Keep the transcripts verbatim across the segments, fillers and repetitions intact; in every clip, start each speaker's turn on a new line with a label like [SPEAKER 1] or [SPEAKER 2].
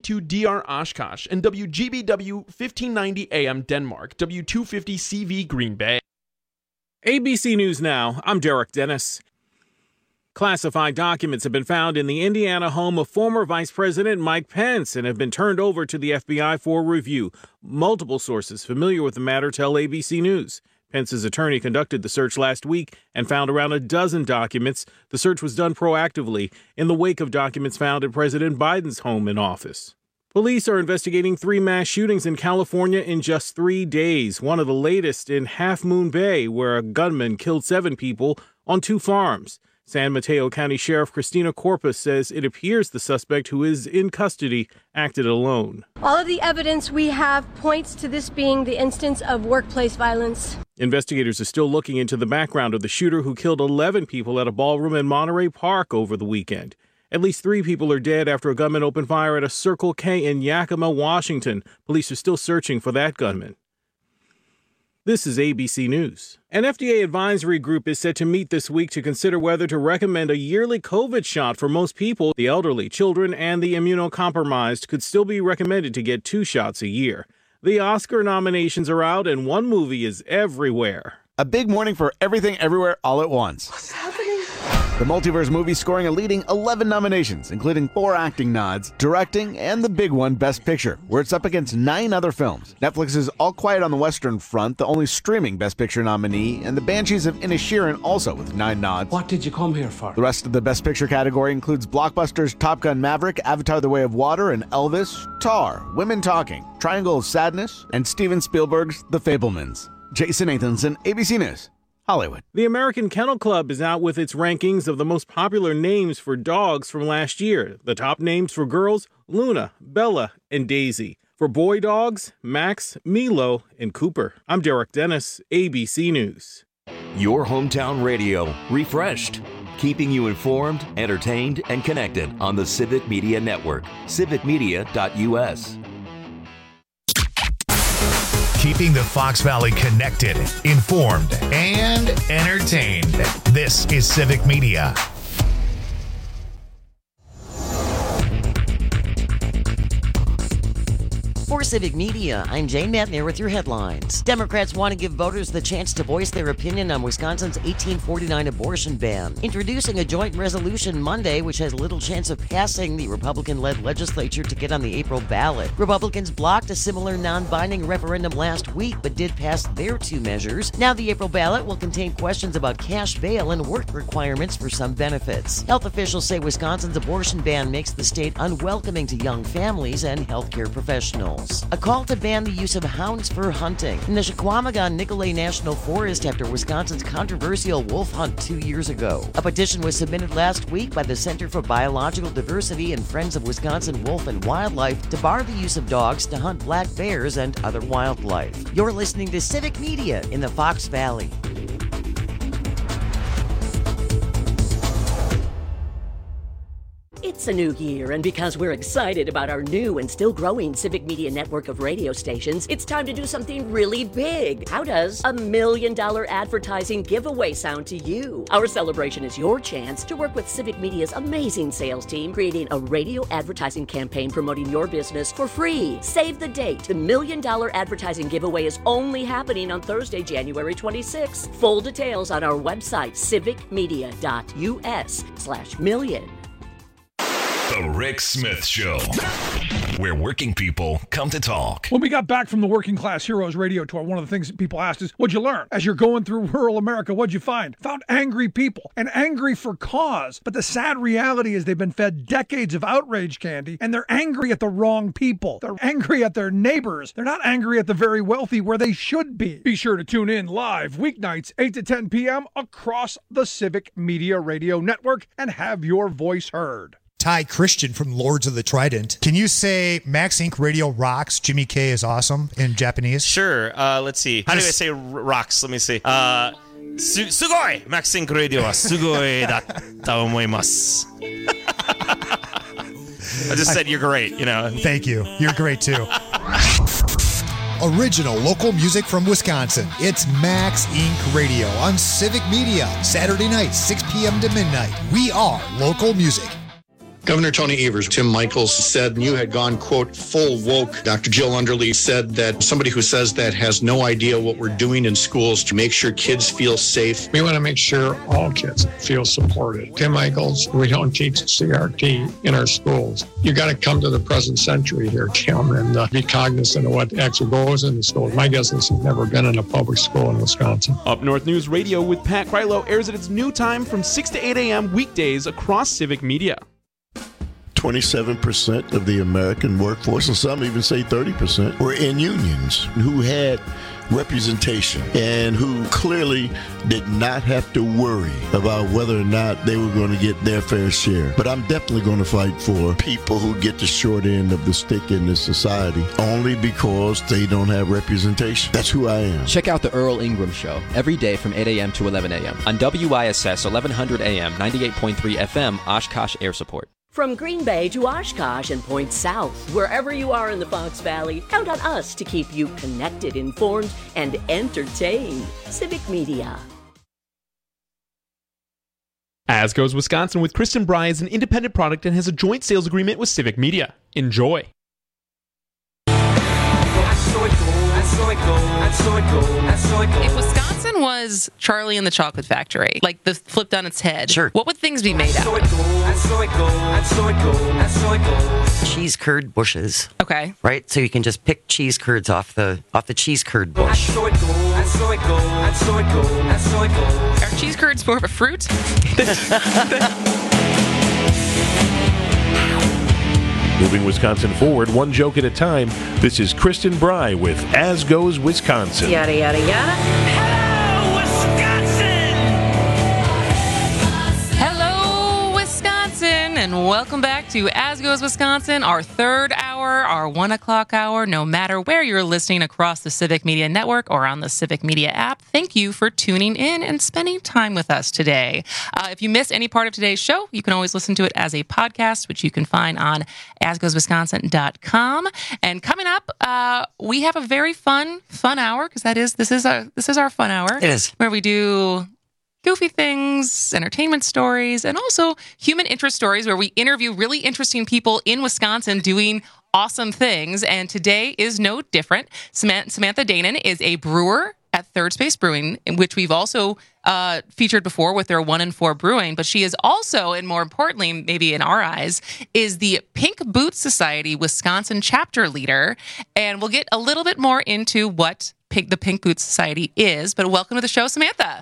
[SPEAKER 1] two D R Oshkosh, and W G B W fifteen ninety A M Denmark, W two fifty C V Green Bay.
[SPEAKER 2] A B C News Now, I'm Derek Dennis. Classified documents have been found in the Indiana home of former Vice President Mike Pence and have been turned over to the F B I for review. Multiple sources familiar with the matter tell A B C News. Pence's attorney conducted the search last week and found around a dozen documents. The search was done proactively in the wake of documents found at President Biden's home and office. Police are investigating three mass shootings in California in just three days, one of the latest in Half Moon Bay, where a gunman killed seven people on two farms. San Mateo County Sheriff Christina Corpus says it appears the suspect, who is in custody, acted alone.
[SPEAKER 3] All of the evidence we have points to this being the instance of workplace violence.
[SPEAKER 2] Investigators are still looking into the background of the shooter who killed eleven people at a ballroom in Monterey Park over the weekend. At least three people are dead after a gunman opened fire at a Circle K in Yakima, Washington. Police are still searching for that gunman. This is A B C News. An F D A advisory group is set to meet this week to consider whether to recommend a yearly COVID shot for most people. The elderly, children, and the immunocompromised could still be recommended to get two shots a year. The Oscar nominations are out, and one movie is everywhere.
[SPEAKER 4] A big morning for Everything Everywhere All at Once.
[SPEAKER 3] What's happening?
[SPEAKER 4] The multiverse movie scoring a leading eleven nominations, including four acting nods, directing, and the big one, Best Picture, where it's up against nine other films. Netflix's All Quiet on the Western Front, the only streaming Best Picture nominee, and The Banshees of Inisherin also with nine nods.
[SPEAKER 5] What did you come here for?
[SPEAKER 4] The rest of the Best Picture category includes blockbusters Top Gun Maverick, Avatar The Way of Water, and Elvis, Tar, Women Talking, Triangle of Sadness, and Steven Spielberg's The Fabelmans. Jason Nathanson, A B C News, Hollywood.
[SPEAKER 2] The American Kennel Club is out with its rankings of the most popular names for dogs from last year. The top names for girls, Luna, Bella, and Daisy. For boy dogs, Max, Milo, and Cooper. I'm Derek Dennis, A B C News.
[SPEAKER 6] Your hometown radio, refreshed. Keeping you informed, entertained, and connected on the Civic Media Network. civic media dot u s.
[SPEAKER 7] Keeping the Fox Valley connected, informed, and entertained. This is Civic Media.
[SPEAKER 8] For Civic Media, I'm Jane Matner with your headlines. Democrats want to give voters the chance to voice their opinion on Wisconsin's eighteen forty-nine abortion ban, introducing a joint resolution Monday which has little chance of passing the Republican-led legislature to get on the April ballot. Republicans blocked a similar non-binding referendum last week but did pass their two measures. Now the April ballot will contain questions about cash bail and work requirements for some benefits. Health officials say Wisconsin's abortion ban makes the state unwelcoming to young families and healthcare professionals. A call to ban the use of hounds for hunting in the Chequamegon Nicolet National Forest after Wisconsin's controversial wolf hunt two years ago. A petition was submitted last week by the Center for Biological Diversity and Friends of Wisconsin Wolf and Wildlife to bar the use of dogs to hunt black bears and other wildlife. You're listening to Civic Media in the Fox Valley.
[SPEAKER 9] It's a new year, and because we're excited about our new and still growing Civic Media network of radio stations, it's time to do something really big. How does a million dollar advertising giveaway sound to you? Our celebration is your chance to work with Civic Media's amazing sales team, creating a radio advertising campaign promoting your business for free. Save the date. The million dollar advertising giveaway is only happening on Thursday, January twenty-sixth. Full details on our website, civic media dot u s slash million.
[SPEAKER 7] The Rick Smith Show, where working people come to talk.
[SPEAKER 10] When we got back from the Working Class Heroes radio tour, one of the things that people asked is, what'd you learn? As you're going through rural America, what'd you find? Found angry people, and angry for cause. But the sad reality is they've been fed decades of outrage candy, and they're angry at the wrong people. They're angry at their neighbors. They're not angry at the very wealthy where they should be. Be sure to tune in live weeknights, eight to ten p.m. across the Civic Media Radio Network and have your voice heard.
[SPEAKER 11] Ty Christian from Lords of the Trident. Can you say Max Incorporated Radio rocks, Jimmy K is awesome in Japanese?
[SPEAKER 12] Sure. Uh, let's see. How do I say r- rocks? Let me see. Uh, su- sugoi! Max Incorporated Radio wa sugoi datta omoimasu. I just said you're great, you know.
[SPEAKER 11] Thank you. You're great, too. Original local music from Wisconsin. It's Max Incorporated Radio on Civic Media. Saturday night, six p.m. to midnight. We are local music.
[SPEAKER 5] Governor Tony Evers, Tim Michaels said you had gone, quote, full woke. Doctor Jill Underly said that somebody who says that has no idea what we're doing in schools to make sure kids feel safe.
[SPEAKER 13] We want to make sure all kids feel supported. Tim Michaels, we don't teach C R T in our schools. You got to come to the present century here, Tim, and uh, be cognizant of what actually goes in the schools. My guess is you've never been in a public school in Wisconsin.
[SPEAKER 1] Up North News Radio with Pat Krylo airs at its new time from six to eight a.m. weekdays across Civic Media.
[SPEAKER 14] twenty-seven percent of the American workforce, and some even say thirty percent, were in unions who had representation and who clearly did not have to worry about whether or not they were going to get their fair share. But I'm definitely going to fight for people who get the short end of the stick in this society only because they don't have representation. That's who I am.
[SPEAKER 15] Check out the Earl Ingram Show every day from eight a.m. to eleven a.m. on W I S S eleven hundred A M, ninety-eight point three F M, Oshkosh Air Support.
[SPEAKER 9] From Green Bay to Oshkosh and points south, wherever you are in the Fox Valley, count on us to keep you connected, informed, and entertained. Civic Media.
[SPEAKER 1] As Goes Wisconsin with Kristen Bry is an independent product and has a joint sales agreement with Civic Media. Enjoy.
[SPEAKER 16] If Wisconsin was Charlie and the Chocolate Factory, like the flipped on its head, sure. What would things be made out of?
[SPEAKER 8] Cheese curd bushes.
[SPEAKER 16] Okay.
[SPEAKER 8] Right? So you can just pick cheese curds off the off the cheese curd bush.
[SPEAKER 16] Are cheese curds more of a fruit?
[SPEAKER 17] Moving Wisconsin forward, one joke at a time. This is Kristen Bry with As Goes Wisconsin.
[SPEAKER 16] Yada, yada, yada. Hello, Wisconsin! Hello, Wisconsin, and welcome back to As Goes Wisconsin, our third hour, our one o'clock hour. No matter where you're listening across the Civic Media Network or on the Civic Media app, thank you for tuning in and spending time with us today. Uh, if you missed any part of today's show, you can always listen to it as a podcast, which you can find on as goes wisconsin dot com. And coming up, uh, we have a very fun, fun hour, because that is this is our this is our fun hour.
[SPEAKER 8] It is.
[SPEAKER 16] Where we do goofy things, entertainment stories, and also human interest stories where we interview really interesting people in Wisconsin doing awesome things. And today is no different. Samantha Danon is a brewer at Third Space Brewing, in which we've also uh, featured before with their one and four brewing. But she is also, and more importantly, maybe in our eyes, is the Pink Boots Society Wisconsin chapter leader. And we'll get a little bit more into what Pink, the Pink Boots Society is. But welcome to the show, Samantha.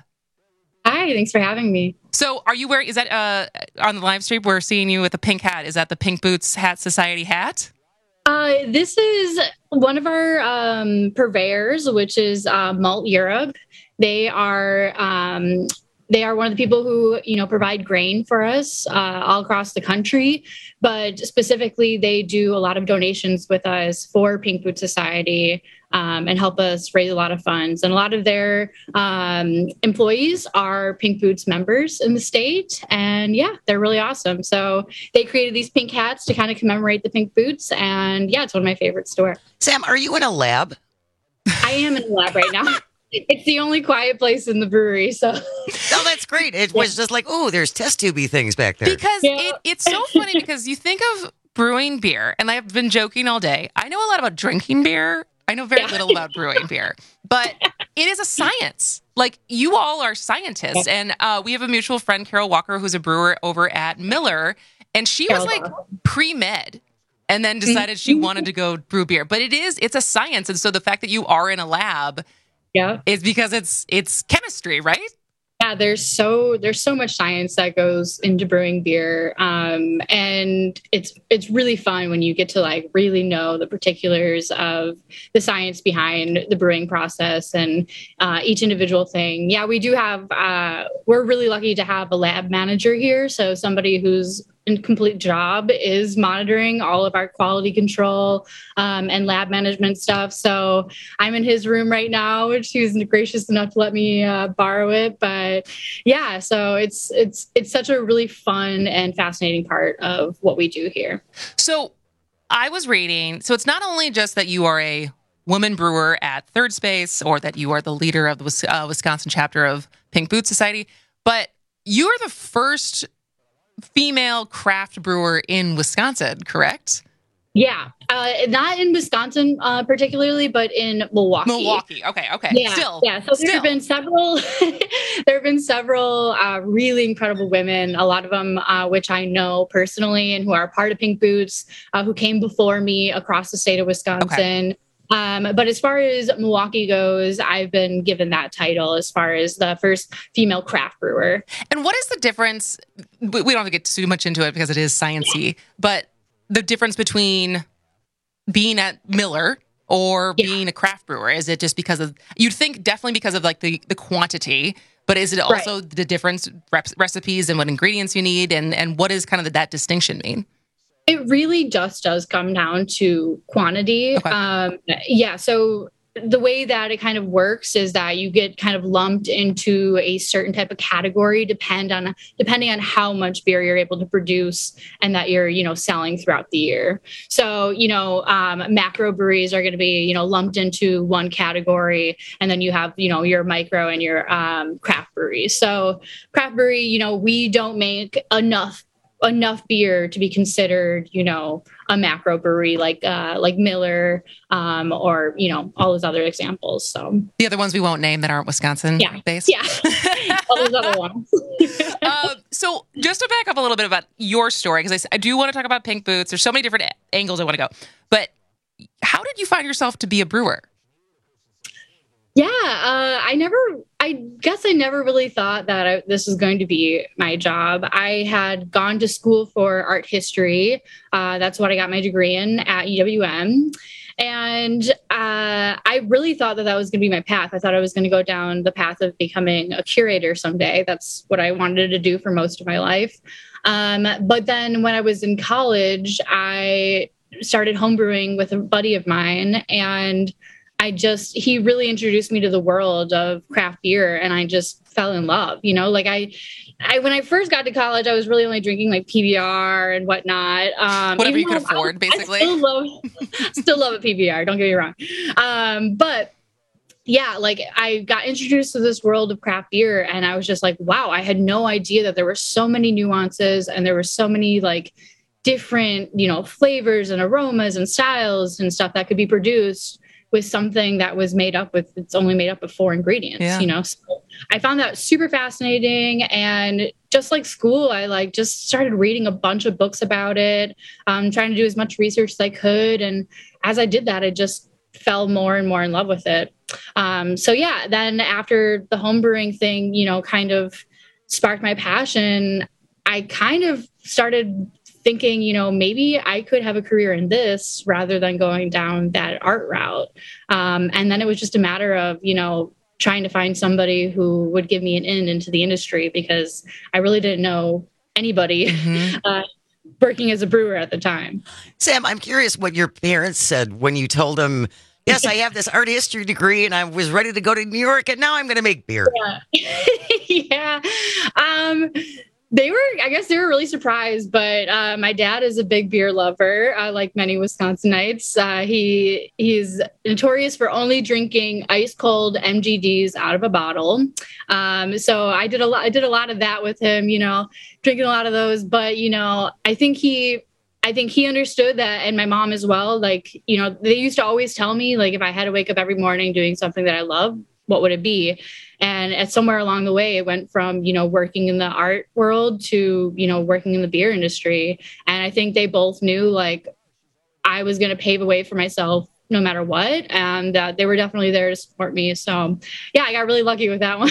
[SPEAKER 18] Hi, thanks for having me.
[SPEAKER 16] So are you wearing, is that uh, on the live stream, we're seeing you with a pink hat. Is that the Pink Boots Hat Society hat?
[SPEAKER 18] Uh, this is one of our um, purveyors, which is uh, Malt Europe. They are um, they are one of the people who, you know, provide grain for us uh, all across the country. But specifically, they do a lot of donations with us for Pink Boots Society um, and help us raise a lot of funds. And a lot of their um, employees are Pink Boots members in the state. And yeah, they're really awesome. So they created these pink hats to kind of commemorate the Pink Boots. And yeah, it's one of my favorite stores.
[SPEAKER 8] Sam, are you in a lab?
[SPEAKER 18] I am in a lab right now. It's the only quiet place in the brewery, so.
[SPEAKER 8] No, that's great. It was just like, oh, there's test tubey things back there.
[SPEAKER 16] Because yeah. it, it's so funny because you think of brewing beer, and I've been joking all day. I know a lot about drinking beer. I know very yeah. little about brewing beer, but it is a science. Like, you all are scientists, and uh, we have a mutual friend, Carol Walker, who's a brewer over at Miller, and she was like pre-med. And then decided she wanted to go brew beer. But it is, it's a science. And so the fact that you are in a lab
[SPEAKER 18] yeah.
[SPEAKER 16] is because it's it's chemistry, right?
[SPEAKER 18] Yeah, there's so there's so much science that goes into brewing beer. Um, and it's it's really fun when you get to like really know the particulars of the science behind the brewing process and uh, each individual thing. Yeah, we do have, uh, we're really lucky to have a lab manager here. So somebody who's and complete job is monitoring all of our quality control um, and lab management stuff. So I'm in his room right now, which he was gracious enough to let me uh, borrow it. But yeah, so it's it's it's such a really fun and fascinating part of what we do here.
[SPEAKER 16] So I was reading, so it's not only just that you are a woman brewer at Third Space or that you are the leader of the uh, Wisconsin chapter of Pink Boots Society, but you are the first female craft brewer in Wisconsin, correct?
[SPEAKER 18] Yeah, uh, not in Wisconsin uh, particularly, but in Milwaukee.
[SPEAKER 16] Milwaukee. Okay. Okay.
[SPEAKER 18] Yeah.
[SPEAKER 16] Still.
[SPEAKER 18] Yeah. So there
[SPEAKER 16] Still.
[SPEAKER 18] have been several. there have been several uh, really incredible women. A lot of them, uh, which I know personally, and who are part of Pink Boots, uh, who came before me across the state of Wisconsin. Okay. Um, but as far as Milwaukee goes, I've been given that title as far as the first female craft brewer.
[SPEAKER 16] And what is the difference? We don't have to get too much into it because it is sciencey, but the difference between being at Miller or yeah. being a craft brewer? Is it just because of, you'd think definitely because of like the, the quantity, but is it also right. the different rep- recipes and what ingredients you need? And, and what is kind of the, that distinction mean?
[SPEAKER 18] It really just does come down to quantity. Okay. Um, yeah. So the way that it kind of works is that you get kind of lumped into a certain type of category, depend on depending on how much beer you're able to produce and that you're, you know, selling throughout the year. So, you know, um, macro breweries are going to be, you know, lumped into one category, and then you have, you know, your micro and your um, craft breweries. So craft brewery, you know, we don't make enough enough beer to be considered, you know, a macro brewery like uh, like Miller um, or, you know, all those other examples. So
[SPEAKER 16] the other ones we won't name that aren't Wisconsin
[SPEAKER 18] yeah.
[SPEAKER 16] based.
[SPEAKER 18] Yeah, all those other ones.
[SPEAKER 16] uh, so just to back up a little bit about your story, because I, I do want to talk about Pink Boots. There's so many different angles I want to go. But how did you find yourself to be a brewer?
[SPEAKER 18] Yeah, uh, I never, I guess I never really thought that I, this was going to be my job. I had gone to school for art history. Uh, that's what I got my degree in at U W M. And uh, I really thought that that was going to be my path. I thought I was going to go down the path of becoming a curator someday. That's what I wanted to do for most of my life. Um, but then when I was in college, I started homebrewing with a buddy of mine, and I just, he really introduced me to the world of craft beer, and I just fell in love, you know, like I, I, when I first got to college, I was really only drinking like P B R and whatnot. Um,
[SPEAKER 16] Whatever you could afford,
[SPEAKER 18] I,
[SPEAKER 16] basically.
[SPEAKER 18] I still love, still love a P B R. Don't get me wrong. Um, but yeah, like I got introduced to this world of craft beer, and I was just like, wow, I had no idea that there were so many nuances, and there were so many like different, you know, flavors and aromas and styles and stuff that could be produced with something that was made up with, it's only made up of four ingredients, yeah. you know? So I found that super fascinating. And just like school, I like just started reading a bunch of books about it, um, trying to do as much research as I could. And as I did that, I just fell more and more in love with it. Um, so yeah, then after the homebrewing thing, you know, kind of sparked my passion, I kind of started thinking, you know, maybe I could have a career in this rather than going down that art route. Um, and then it was just a matter of, you know, trying to find somebody who would give me an in into the industry, because I really didn't know anybody mm-hmm. uh, working as a brewer at the time.
[SPEAKER 8] Sam, I'm curious what your parents said when you told them, yes, I have this art history degree and I was ready to go to New York and now I'm going to make beer.
[SPEAKER 18] Yeah. yeah. Um, They were, I guess they were really surprised, but uh, my dad is a big beer lover, uh, like many Wisconsinites. Uh, he he's notorious for only drinking ice cold M G Ds out of a bottle. Um, so I did a lot. I did a lot of that with him, you know, drinking a lot of those. But you know, I think he, I think he understood that, and my mom as well. Like, you know, they used to always tell me, like, if I had to wake up every morning doing something that I love, what would it be? And at somewhere along the way, it went from, you know, working in the art world to, you know, working in the beer industry. And I think they both knew, like, I was going to pave a way for myself no matter what. And uh, they were definitely there to support me. So, yeah, I got really lucky with that one.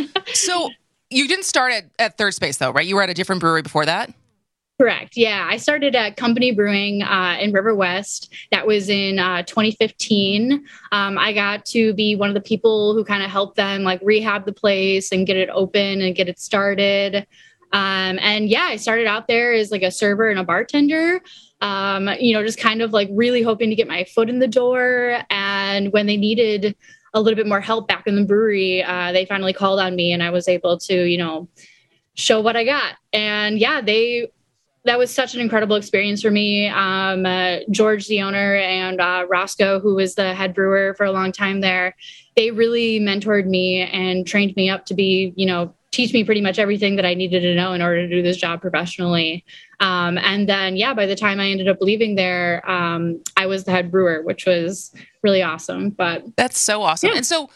[SPEAKER 16] So you didn't start at, at Third Space, though, right? You were at a different brewery before that?
[SPEAKER 18] Correct. Yeah. I started at Company Brewing uh, in River West. That was in uh, twenty fifteen. Um, I got to be one of the people who kind of helped them like rehab the place and get it open and get it started. Um, and yeah, I started out there as like a server and a bartender, um, you know, just kind of like really hoping to get my foot in the door. And when they needed a little bit more help back in the brewery, uh, they finally called on me and I was able to, you know, show what I got. And yeah, they... that was such an incredible experience for me. Um, uh, George, the owner, and uh, Roscoe, who was the head brewer for a long time there, they really mentored me and trained me up to be, you know, teach me pretty much everything that I needed to know in order to do this job professionally. Um, and then, yeah, by the time I ended up leaving there, um, I was the head brewer, which was really awesome. But
[SPEAKER 16] that's so awesome. Yeah. And so,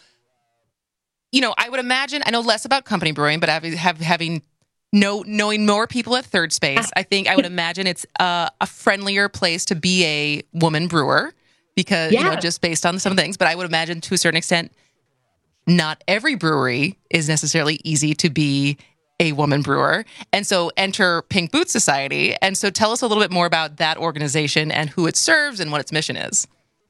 [SPEAKER 16] you know, I would imagine, I know less about company brewing, but having, have, having know, knowing more people at Third Space, I think I would imagine it's uh, a friendlier place to be a woman brewer because, yeah. you know, just based on some things. But I would imagine to a certain extent, not every brewery is necessarily easy to be a woman brewer. And so enter Pink Boots Society. And so tell us a little bit more about that organization and who it serves and what its mission is.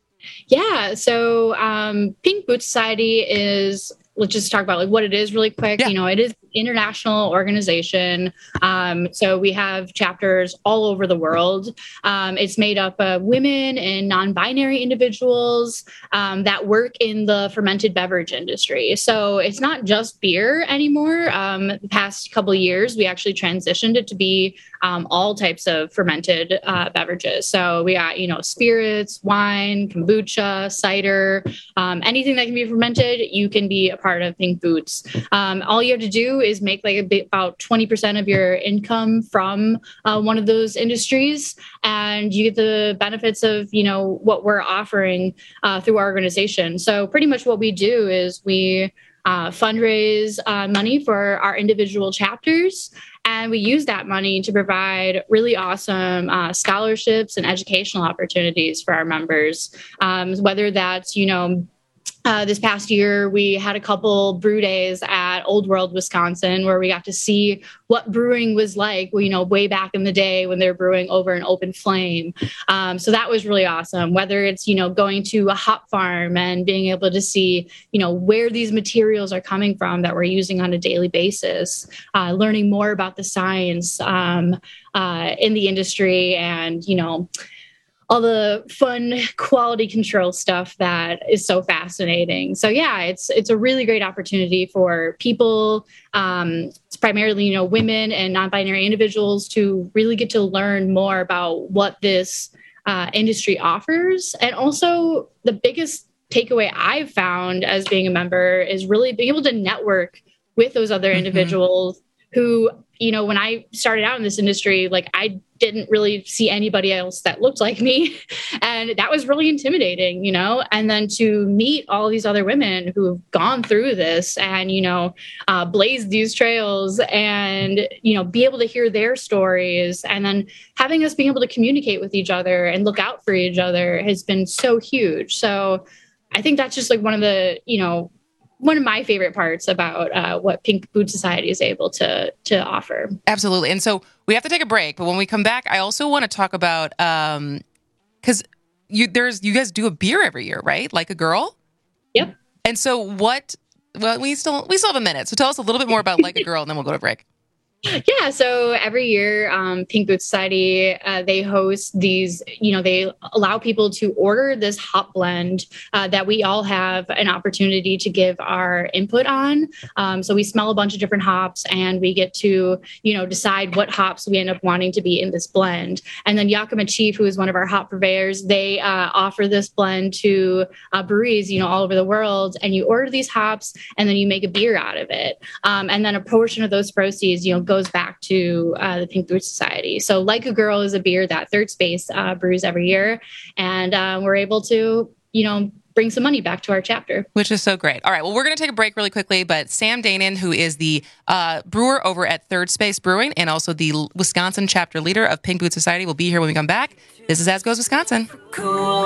[SPEAKER 18] Yeah. So um, Pink Boots Society is, let's just talk about like what it is really quick. Yeah. You know, it is an international organization. Um, so we have chapters all over the world. Um, it's made up of women and non-binary individuals um, that work in the fermented beverage industry. So it's not just beer anymore. Um, the past couple of years, we actually transitioned it to be um, all types of fermented uh, beverages. So we got, you know, spirits, wine, kombucha, cider, um, anything that can be fermented, you can be a part of Pink Boots. Um, all you have to do is make like a bit, about twenty percent of your income from uh, one of those industries, and you get the benefits of, you know, what we're offering uh, through our organization. So pretty much what we do is we uh, fundraise uh, money for our individual chapters, and we use that money to provide really awesome uh, scholarships and educational opportunities for our members, um, whether that's, you know, Uh, this past year, we had a couple brew days at Old World, Wisconsin, where we got to see what brewing was like, you know, way back in the day when they're brewing over an open flame. Um, so that was really awesome. Whether it's, you know, going to a hop farm and being able to see, you know, where these materials are coming from that we're using on a daily basis, uh, learning more about the science um, uh, in the industry and, you know, all the fun quality control stuff that is so fascinating. So yeah, it's it's a really great opportunity for people, um, it's primarily, you know, women and non-binary individuals to really get to learn more about what this uh, industry offers. And also the biggest takeaway I've found as being a member is really being able to network with those other mm-hmm. individuals who, you know, when I started out in this industry, like I didn't really see anybody else that looked like me. And that was really intimidating, you know, and then to meet all these other women who have gone through this and, you know, uh, blazed these trails and, you know, be able to hear their stories and then having us being able to communicate with each other and look out for each other has been so huge. So I think that's just like one of the, you know, one of my favorite parts about uh, what Pink Boots Society is able to to offer.
[SPEAKER 16] Absolutely. And so we have to take a break, but when we come back, I also want to talk about, um, because you there's you guys do a beer every year, right? Like a Girl?
[SPEAKER 18] Yep.
[SPEAKER 16] And so what, well, we still we still have a minute. So tell us a little bit more about Like a Girl, and then we'll go to break.
[SPEAKER 18] Yeah, so every year, um, Pink Boots Society, uh, they host these, you know, they allow people to order this hop blend uh, that we all have an opportunity to give our input on. Um, so we smell a bunch of different hops and we get to, you know, decide what hops we end up wanting to be in this blend. And then Yakima Chief, who is one of our hop purveyors, they uh, offer this blend to uh, breweries, you know, all over the world. And you order these hops and then you make a beer out of it. Um, and then a portion of those proceeds, you know, goes back to uh, the Pink Boots Society. So Like a Girl is a beer that Third Space uh, brews every year. And uh, we're able to, you know, bring some money back to our chapter.
[SPEAKER 16] Which is so great. All right, well, we're going to take a break really quickly, but Sam Danon, who is the uh, brewer over at Third Space Brewing and also the Wisconsin chapter leader of Pink Boots Society, will be here when we come back. This is As Goes Wisconsin.
[SPEAKER 19] Cool.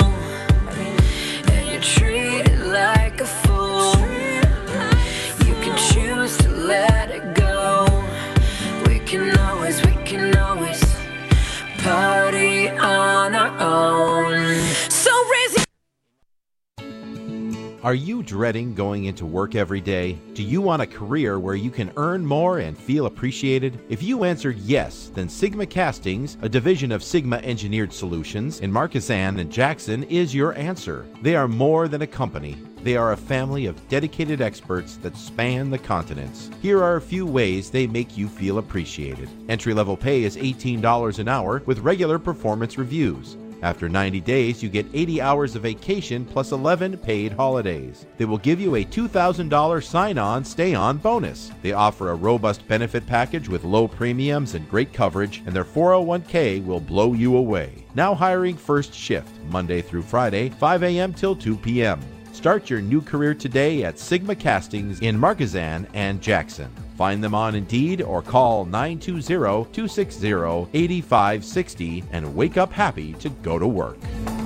[SPEAKER 19] And you're treated like a fool. You can choose to let it go. We can always, we can always party on our own. So raise it.
[SPEAKER 20] Are you dreading going into work every day? Do you want a career where you can earn more and feel appreciated? If you answered yes, then Sigma Castings, a division of Sigma Engineered Solutions in Marquesan and Jackson, is your answer. They are more than a company. They are a family of dedicated experts that span the continents. Here are a few ways they make you feel appreciated. Entry-level pay is eighteen dollars an hour with regular performance reviews. After ninety days, you get eighty hours of vacation plus eleven paid holidays. They will give you a two thousand dollars sign-on, stay-on bonus. They offer a robust benefit package with low premiums and great coverage, and their four oh one k will blow you away. Now hiring first shift, Monday through Friday, five a.m. till two p.m. Start your new career today at Sigma Castings in Marquezan and Jackson. Find them on Indeed or call nine two zero, two six zero, eight five six zero and wake up happy to go to work.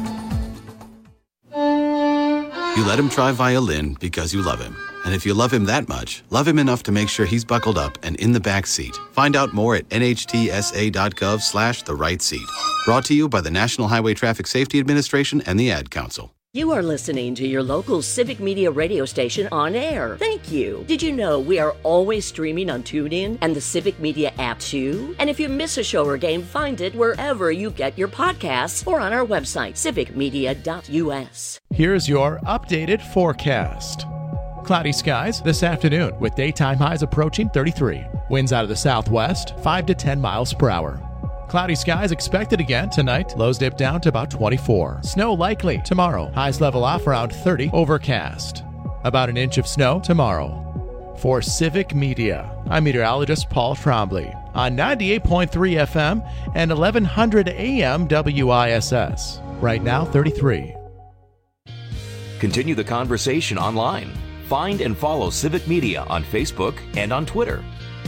[SPEAKER 21] You let him try violin because you love him. And if you love him that much, love him enough to make sure he's buckled up and in the back seat. Find out more at nhtsa.gov slash the right seat. Brought to you by the National Highway Traffic Safety Administration and the Ad Council.
[SPEAKER 9] You are listening to your local Civic Media radio station on air. Thank you. Did you know we are always streaming on TuneIn and the Civic Media app too? And if you miss a show or game, find it wherever you get your podcasts or on our website, civic media dot u s.
[SPEAKER 22] Here's your updated forecast. Cloudy skies this afternoon with daytime highs approaching thirty-three. Winds out of the southwest, five to ten miles per hour. Cloudy skies expected again tonight. Lows dip down to about twenty-four. Snow likely tomorrow. Highs level off around thirty. Overcast. About an inch of snow tomorrow. For Civic Media, I'm meteorologist Paul Trombley on ninety-eight point three F M and eleven hundred A M W I S S. Right now, thirty-three.
[SPEAKER 6] Continue the conversation online. Find and follow Civic Media on Facebook and on Twitter.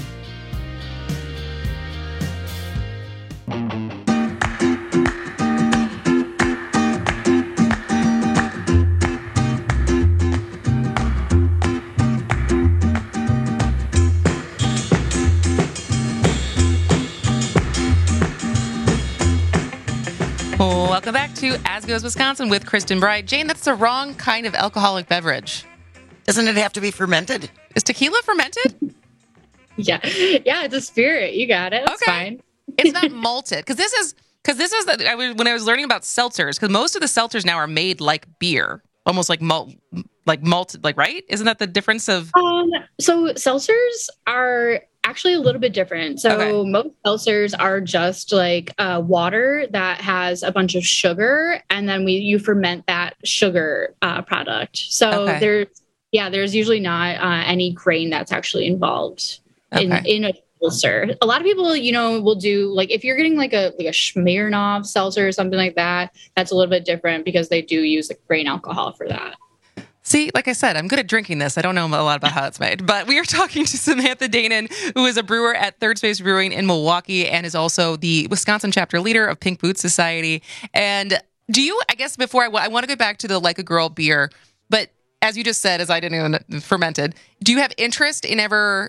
[SPEAKER 16] Welcome back to As Goes Wisconsin with Kristen Bride. Jane, that's the wrong kind of alcoholic beverage.
[SPEAKER 8] Doesn't it have to be fermented?
[SPEAKER 16] Is tequila fermented?
[SPEAKER 18] Yeah. Yeah, it's a spirit. You got it. It's
[SPEAKER 16] okay.
[SPEAKER 18] Fine.
[SPEAKER 16] It's not malted. Because this is, because this is, the, I was, when I was learning about seltzers, because most of the seltzers now are made like beer, almost like malt, like malted, like, right? Isn't that the difference of?
[SPEAKER 18] Um, so seltzers are actually a little bit different. So okay. Most seltzers are just like uh, water that has a bunch of sugar, and then we you ferment that sugar uh, product. So okay. there's yeah, there's usually not uh, any grain that's actually involved in okay. in a seltzer. A lot of people, you know, will do like if you're getting like a like a Smirnoff seltzer or something like that. That's a little bit different because they do use like grain alcohol for that.
[SPEAKER 16] See, like I said, I'm good at drinking this. I don't know a lot about how it's made. But we are talking to Samantha Danon, who is a brewer at Third Space Brewing in Milwaukee and is also the Wisconsin chapter leader of Pink Boots Society. And do you, I guess before I, I want to go back to the Like a Girl beer, but as you just said, as I didn't even fermented, do you have interest in ever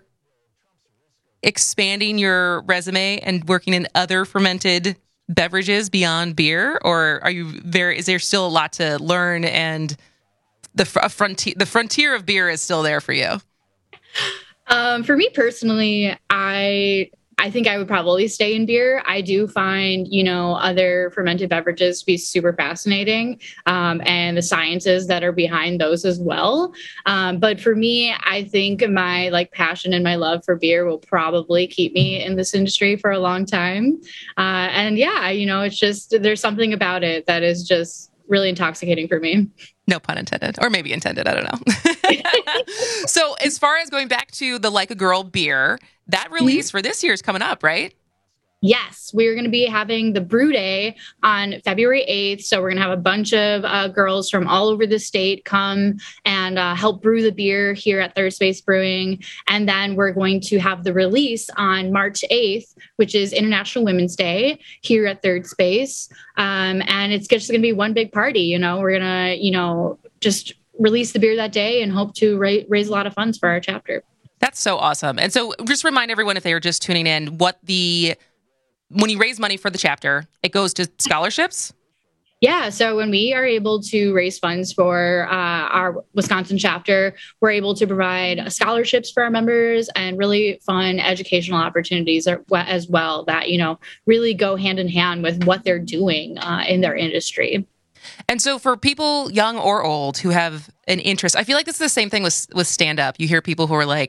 [SPEAKER 16] expanding your resume and working in other fermented beverages beyond beer? Or are you very, is there still a lot to learn and the fr- frontier, the frontier of beer is still there for you?
[SPEAKER 18] Um, for me personally, I I think I would probably stay in beer. I do find, you know, other fermented beverages to be super fascinating, um, and the sciences that are behind those as well. Um, but for me, I think my like passion and my love for beer will probably keep me in this industry for a long time. Uh, and yeah, you know, it's just there's something about it that is just really intoxicating for me.
[SPEAKER 16] No pun intended, or maybe intended. I don't know. So as far as going back to the Like a Girl beer, that release mm-hmm. for this year is coming up, right?
[SPEAKER 18] Yes, we're going to be having the brew day on February eighth. So we're going to have a bunch of uh, girls from all over the state come and uh, help brew the beer here at Third Space Brewing. And then we're going to have the release on March eighth, which is International Women's Day here at Third Space. Um, and it's just going to be one big party. You know, we're going to, you know, just release the beer that day and hope to ra- raise a lot of funds for our chapter.
[SPEAKER 16] That's so awesome. And so just remind everyone, if they are just tuning in, what the... when you raise money for the chapter, it goes to scholarships?
[SPEAKER 18] Yeah. So when we are able to raise funds for uh, our Wisconsin chapter, we're able to provide scholarships for our members and really fun educational opportunities as well that, you know, really go hand in hand with what they're doing uh, in their industry.
[SPEAKER 16] And so for people young or old who have an interest, I feel like this is the same thing with with stand-up. You hear people who are like,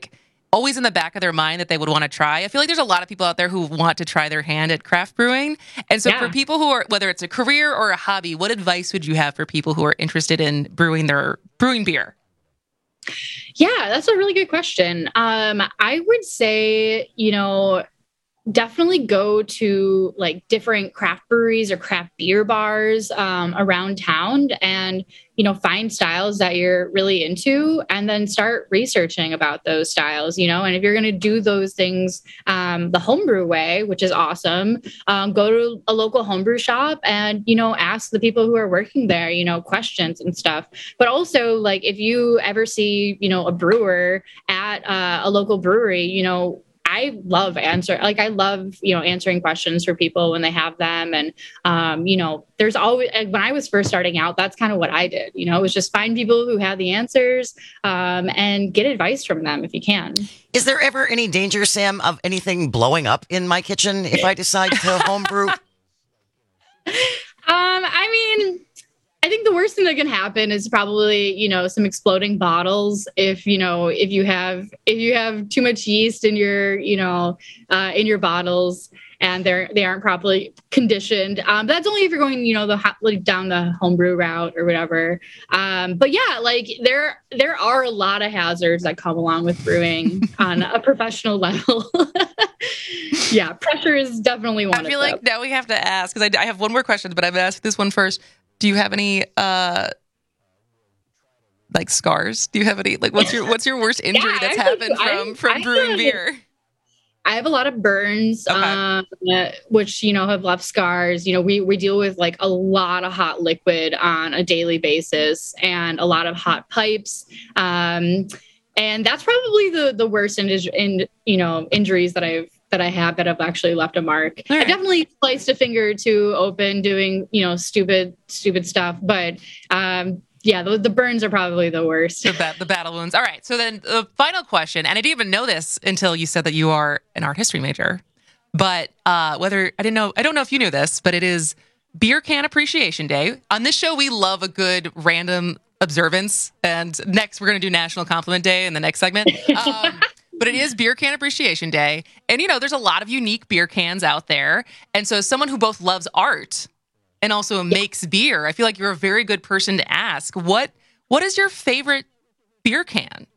[SPEAKER 16] always in the back of their mind that they would want to try. I feel like there's a lot of people out there who want to try their hand at craft brewing. And so
[SPEAKER 18] Yeah.
[SPEAKER 16] for people who are, whether it's a career or a hobby, what advice would you have for people who are interested in brewing their brewing beer?
[SPEAKER 18] Yeah, that's a really good question. Um, I would say, you know, definitely go to like different craft breweries or craft beer bars um, around town and, you know, find styles that you're really into and then start researching about those styles, you know, and if you're going to do those things um, the homebrew way, which is awesome, um, go to a local homebrew shop and, you know, ask the people who are working there, you know, questions and stuff. But also like if you ever see, you know, a brewer at uh, a local brewery, you know, I love answer like I love, you know, answering questions for people when they have them. And, um, you know, there's always when I was first starting out, that's kind of what I did. You know, it was just find people who had the answers um, and get advice from them if you can.
[SPEAKER 8] Is there ever any danger, Sam, of anything blowing up in my kitchen if I decide to homebrew?
[SPEAKER 18] Um, I mean, I think the worst thing that can happen is probably, you know, some exploding bottles. If, you know, if you have, if you have too much yeast in your, you know, uh, in your bottles and they're, they aren't properly conditioned. Um, that's only if you're going, you know, the hot, like down the homebrew route or whatever. Um, but yeah, like there, there are a lot of hazards that come along with brewing on a professional level. Yeah. Pressure is definitely one
[SPEAKER 16] I
[SPEAKER 18] of
[SPEAKER 16] feel
[SPEAKER 18] them.
[SPEAKER 16] like now we have to ask, because I, I have one more question, but I'm going to ask this one first. Do you have any uh like scars? Do you have any like what's your what's your worst injury
[SPEAKER 18] Yeah,
[SPEAKER 16] that's
[SPEAKER 18] actually,
[SPEAKER 16] happened
[SPEAKER 18] I-
[SPEAKER 16] from from
[SPEAKER 18] I
[SPEAKER 16] brewing
[SPEAKER 18] have-
[SPEAKER 16] beer?
[SPEAKER 18] I have a lot of burns, um, which, you know, have left scars. You know, we, we deal with like a lot of hot liquid on a daily basis and a lot of hot pipes. Um, and that's probably the, the worst in, in, you know, injuries that I've, that I have that have actually left a mark.
[SPEAKER 16] All
[SPEAKER 18] I
[SPEAKER 16] right.
[SPEAKER 18] definitely sliced a finger or two open doing, you know, stupid, stupid stuff. But, um, yeah, the, the burns are probably the worst.
[SPEAKER 16] The, ba- the battle wounds. All right. So then the final question, and I didn't even know this until you said that you are an art history major, but uh, whether I didn't know, I don't know if you knew this, but it is Beer Can Appreciation Day. On this show, we love a good random observance. And next, we're going to do National Compliment Day in the next segment. Um, But it is Beer Can Appreciation Day. And, you know, there's a lot of unique beer cans out there. And so as someone who both loves art and also makes beer, I feel like you're a very good person to ask. What What is your favorite beer can?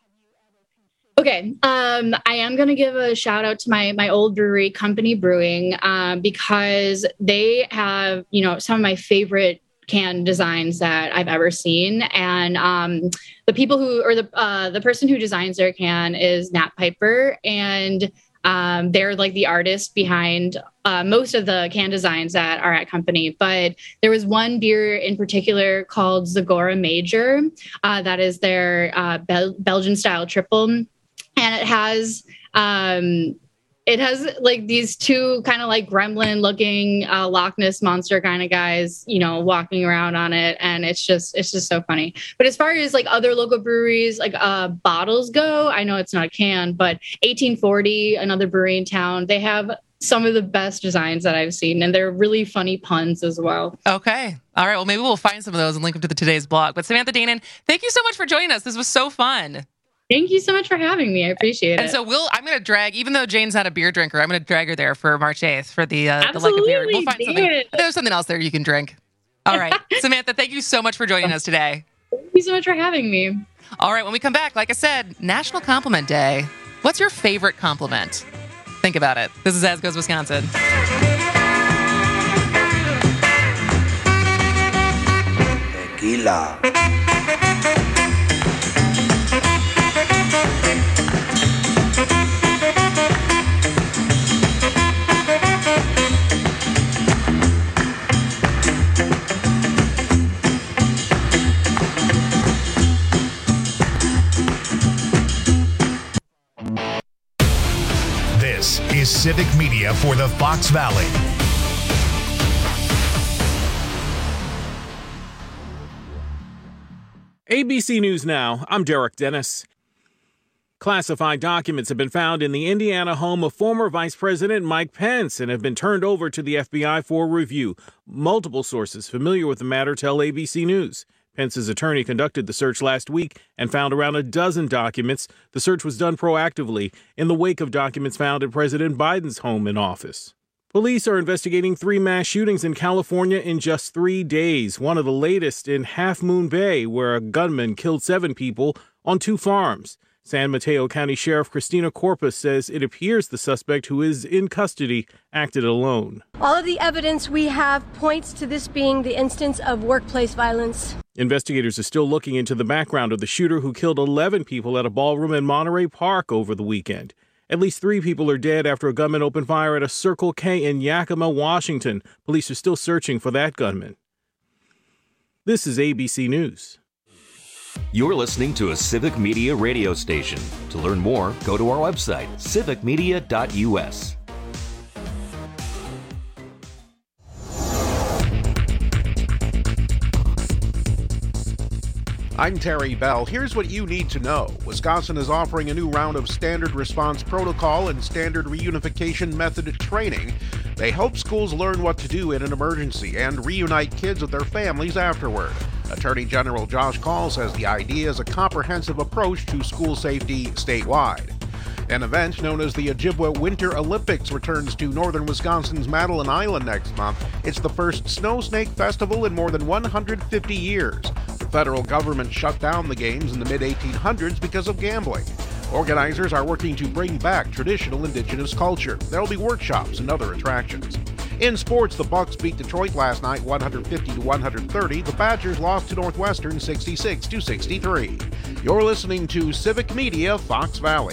[SPEAKER 18] Okay, um, I am going to give a shout out to my my old brewery, Company Brewing, um, because they have, you know, some of my favorite can designs that I've ever seen. And um, the people who, or the uh, the person who designs their can is Nat Piper, and um, they're like the artist behind uh, most of the can designs that are at Company. But there was one beer in particular called Zagora Major. Uh, that is their uh, Bel- Belgian style triple. And it has, um, it has like these two kind of like gremlin looking uh, Loch Ness monster kind of guys, you know, walking around on it. And it's just, it's just so funny. But as far as like other local breweries, like uh, bottles go, I know it's not a can, but eighteen forty, another brewery in town, they have some of the best designs that I've seen. And they're really funny puns as well.
[SPEAKER 16] Okay. All right. Well, maybe we'll find some of those and link them to the today's blog. But Samantha Danon, thank you so much for joining us. This was so fun.
[SPEAKER 18] Thank you so much for having me. I appreciate it.
[SPEAKER 16] And so we'll, I'm going to drag, even though Jane's not a beer drinker, I'm going to drag her there for March eighth for the, uh, the like a beer. We'll find
[SPEAKER 18] do
[SPEAKER 16] something.
[SPEAKER 18] it.
[SPEAKER 16] There's something else there you can drink. All right. Samantha, thank you so much for joining us today.
[SPEAKER 18] Thank you so much for having me.
[SPEAKER 16] All right. When we come back, like I said, National Compliment Day. What's your favorite compliment? Think about it. This is As Goes Wisconsin.
[SPEAKER 3] Tequila.
[SPEAKER 7] This is Civic Media for the Fox Valley.
[SPEAKER 2] A B C News Now, I'm Derek Dennis. Classified documents have been found in the Indiana home of former Vice President Mike Pence and have been turned over to the F B I for review. Multiple sources familiar with the matter tell A B C News. Pence's attorney conducted the search last week and found around a dozen documents. The search was done proactively in the wake of documents found at President Biden's home and office. Police are investigating three mass shootings in California in just three days, one of the latest in Half Moon Bay, where a gunman killed seven people on two farms. San Mateo County Sheriff Christina Corpus says it appears the suspect, who is in custody, acted alone.
[SPEAKER 3] All of the evidence we have points to this being the instance of workplace violence.
[SPEAKER 2] Investigators are still looking into the background of the shooter who killed eleven people at a ballroom in Monterey Park over the weekend. At least three people are dead after a gunman opened fire at a Circle K in Yakima, Washington. Police are still searching for that gunman. This is A B C News.
[SPEAKER 6] You're listening to a Civic Media radio station. To learn more, go to our website, civic media dot u s.
[SPEAKER 4] I'm Terry Bell. Here's what you need to know. Wisconsin is offering a new round of standard response protocol and standard reunification method training. They help schools learn what to do in an emergency and reunite kids with their families afterward. Attorney General Josh Kaul says the idea is a comprehensive approach to school safety statewide. An event known as the Ojibwa Winter Olympics returns to northern Wisconsin's Madeline Island next month. It's the first Snow Snake Festival in more than one hundred fifty years. The federal government shut down the games in the mid eighteen hundreds because of gambling. Organizers are working to bring back traditional indigenous culture. There will be workshops and other attractions. In sports, the Bucks beat Detroit last night one hundred fifty to one hundred thirty. The Badgers lost to Northwestern sixty-six to sixty-three. You're listening to Civic Media Fox Valley.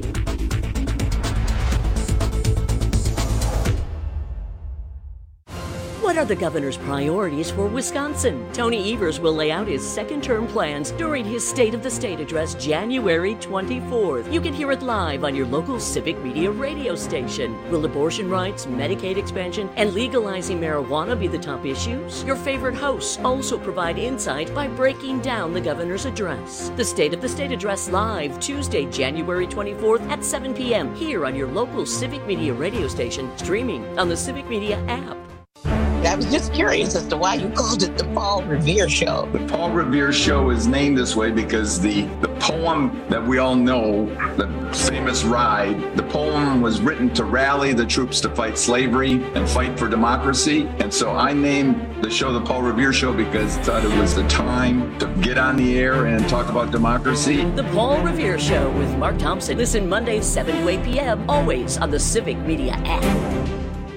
[SPEAKER 9] What are the governor's priorities for Wisconsin? Tony Evers will lay out his second-term plans during his State of the State address January twenty-fourth. You can hear it live on your local Civic Media radio station. Will abortion rights, Medicaid expansion, and legalizing marijuana be the top issues? Your favorite hosts also provide insight by breaking down the governor's address. The State of the State address live Tuesday, January twenty-fourth at seven p.m. here on your local Civic Media radio station, streaming on the Civic Media app.
[SPEAKER 23] I was just curious as to why you called it the Paul Revere Show.
[SPEAKER 24] The Paul Revere Show is named this way because the, the poem that we all know, the famous ride, the poem was written to rally the troops to fight slavery and fight for democracy. And so I named the show the Paul Revere Show because I thought it was the time to get on the air and talk about democracy.
[SPEAKER 9] The Paul Revere Show with Mark Thompson. Listen Mondays, seven to eight p.m., always on the Civic Media app.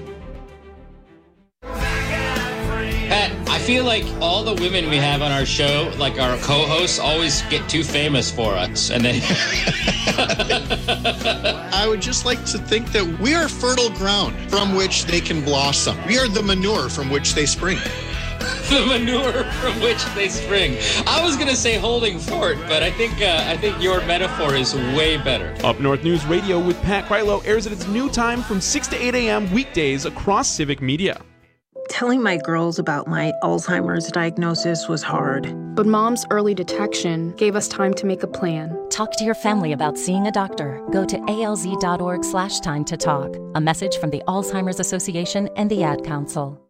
[SPEAKER 25] Pat, I feel like all the women we have on our show, like our co-hosts, always get too famous for us. And then
[SPEAKER 5] I would just like to think that we are fertile ground from which they can blossom. We are the manure from which they spring.
[SPEAKER 25] The manure from which they spring. I was going to say holding fort, but I think uh, I think your metaphor is way better.
[SPEAKER 1] Up North News Radio with Pat Krylo airs at its new time from six to eight a.m. weekdays across Civic Media.
[SPEAKER 26] Telling my girls about my Alzheimer's diagnosis was hard.
[SPEAKER 27] But Mom's early detection gave us time to make a plan.
[SPEAKER 28] Talk to your family about seeing a doctor. Go to alz.org slash time to talk. A message from the Alzheimer's Association and the Ad Council.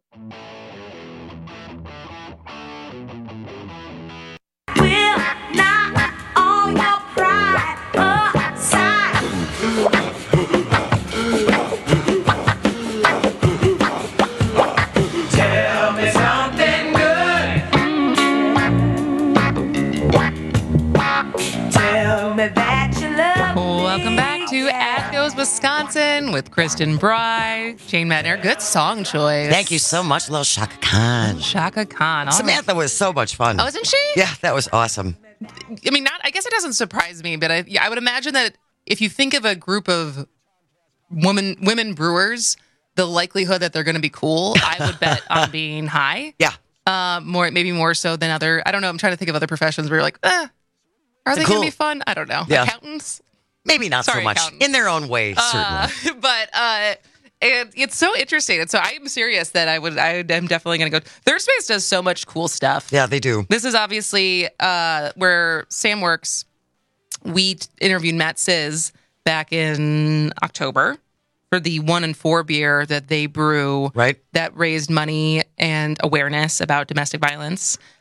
[SPEAKER 16] Welcome back to Ad Goes Wisconsin with Kristen Bry, Jane Mettner. Good song choice.
[SPEAKER 8] Thank you so much, little Shaka Khan.
[SPEAKER 16] Shaka Khan. All
[SPEAKER 8] Samantha
[SPEAKER 16] right.
[SPEAKER 8] was so much fun.
[SPEAKER 16] Oh, isn't she?
[SPEAKER 8] Yeah, that was awesome.
[SPEAKER 16] I mean, not. I guess it doesn't surprise me, but I, yeah, I would imagine that if you think of a group of women women brewers, the likelihood that they're going to be cool, I would bet on being high.
[SPEAKER 8] Yeah.
[SPEAKER 16] Uh, more, maybe more so than other. I don't know. I'm trying to think of other professions where you're like, eh, are they
[SPEAKER 8] cool.
[SPEAKER 16] going to be fun? I don't know.
[SPEAKER 8] Yeah.
[SPEAKER 16] Accountants.
[SPEAKER 8] Maybe not
[SPEAKER 16] Sorry,
[SPEAKER 8] so much.
[SPEAKER 16] accountants.
[SPEAKER 8] In their own way, certainly.
[SPEAKER 16] Uh, but uh, it, it's so interesting. And so I'm serious that I would. I am definitely going to go. Third Space does so much cool stuff.
[SPEAKER 8] Yeah, they do.
[SPEAKER 16] This is obviously uh, where Sam works. We t- interviewed Matt Sizz back in October for the one and four beer that they brew.
[SPEAKER 8] Right.
[SPEAKER 16] That raised money and awareness about domestic violence.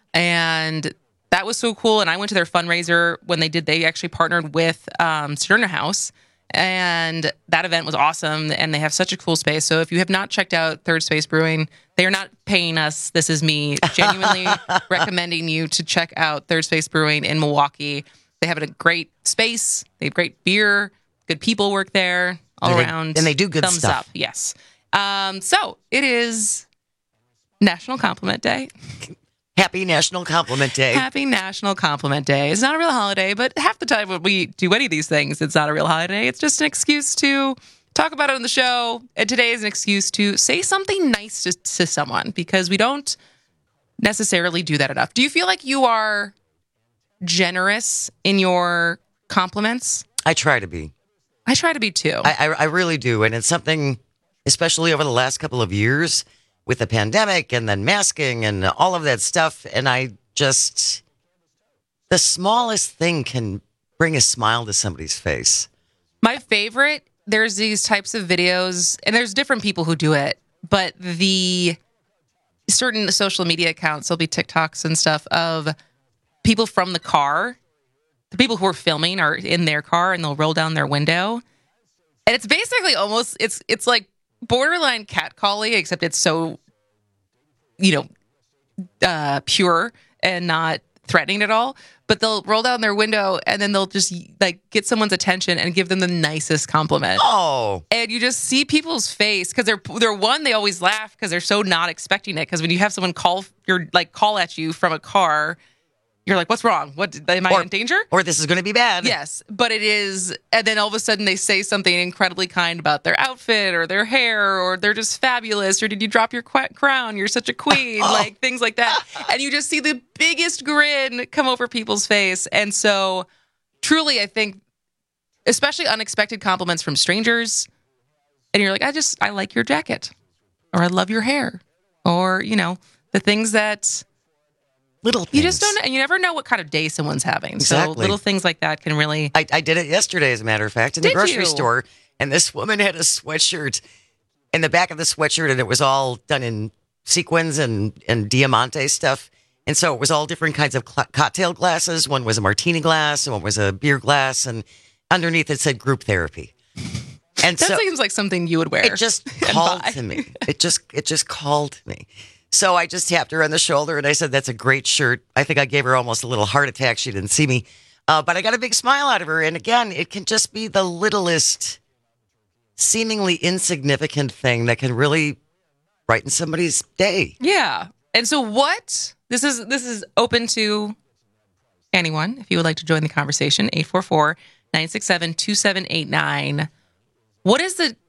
[SPEAKER 16] And that was so cool. And I went to their fundraiser when they did, they actually partnered with um, Sterna House. And that event was awesome. And they have such a cool space. So if you have not checked out Third Space Brewing, they are not paying us. This is me genuinely recommending you to check out Third Space Brewing in Milwaukee. They have a great space. They have great beer. Good people work there all
[SPEAKER 8] and
[SPEAKER 16] around.
[SPEAKER 8] They, and they do good
[SPEAKER 16] Thumbs
[SPEAKER 8] stuff.
[SPEAKER 16] up. Yes. Um, so it is National Compliment Day.
[SPEAKER 8] Happy National Compliment Day.
[SPEAKER 16] Happy National Compliment Day. It's not a real holiday, but half the time when we do any of these things, it's not a real holiday. It's just an excuse to talk about it on the show. And today is an excuse to say something nice to, to someone because we don't necessarily do that enough. Do you feel like you are generous in your compliments?
[SPEAKER 8] I try to be.
[SPEAKER 16] I try to be too.
[SPEAKER 8] I, I, I really do. And it's something, especially over the last couple of years, with the pandemic and then masking and all of that stuff. And I just, the smallest thing can bring a smile to somebody's face.
[SPEAKER 16] My favorite, there's these types of videos, and there's different people who do it, but the certain social media accounts, there'll be TikToks and stuff of people from the car. The people who are filming are in their car and they'll roll down their window. And it's basically almost, it's it's like borderline catcalling, except it's so, you know, uh, pure and not threatening at all. But they'll roll down their window and then they'll just like get someone's attention and give them the nicest compliment.
[SPEAKER 8] Oh,
[SPEAKER 16] and you just see people's face because they're they're one, they always laugh because they're so not expecting it. Because when you have someone call your like call at you from a car, you're like, what's wrong? What am I
[SPEAKER 8] or,
[SPEAKER 16] in danger?
[SPEAKER 8] Or this is going to be bad.
[SPEAKER 16] Yes, but it is. And then all of a sudden they say something incredibly kind about their outfit or their hair or they're just fabulous or did you drop your qu- crown? You're such a queen.
[SPEAKER 8] Oh.
[SPEAKER 16] Like things like that. And you just see the biggest grin come over people's face. And so truly, I think, especially unexpected compliments from strangers. And you're like, I just, I like your jacket or I love your hair or, you know, the things that...
[SPEAKER 8] Little things.
[SPEAKER 16] You just don't know. And you never know what kind of day someone's having.
[SPEAKER 8] Exactly.
[SPEAKER 16] So little things like that can really...
[SPEAKER 8] I, I did it yesterday, as a matter of fact, in the
[SPEAKER 16] Did
[SPEAKER 8] grocery
[SPEAKER 16] you?
[SPEAKER 8] store. And this woman had a sweatshirt in the back of the sweatshirt, and it was all done in sequins and, and diamante stuff. And so it was all different kinds of cl- cocktail glasses. One was a martini glass, and one was a beer glass. And underneath it said group therapy. And
[SPEAKER 16] that
[SPEAKER 8] so
[SPEAKER 16] seems like something you would wear.
[SPEAKER 8] It just called to me. It just it just called to me. So I just tapped her on the shoulder and I said, that's a great shirt. I think I gave her almost a little heart attack. She didn't see me. Uh, but I got a big smile out of her. And again, it can just be the littlest, seemingly insignificant thing that can really brighten somebody's day.
[SPEAKER 16] Yeah. And so what, this is this is open to anyone. If you would like to join the conversation, eight four four, nine six seven, two seven eight nine. What is the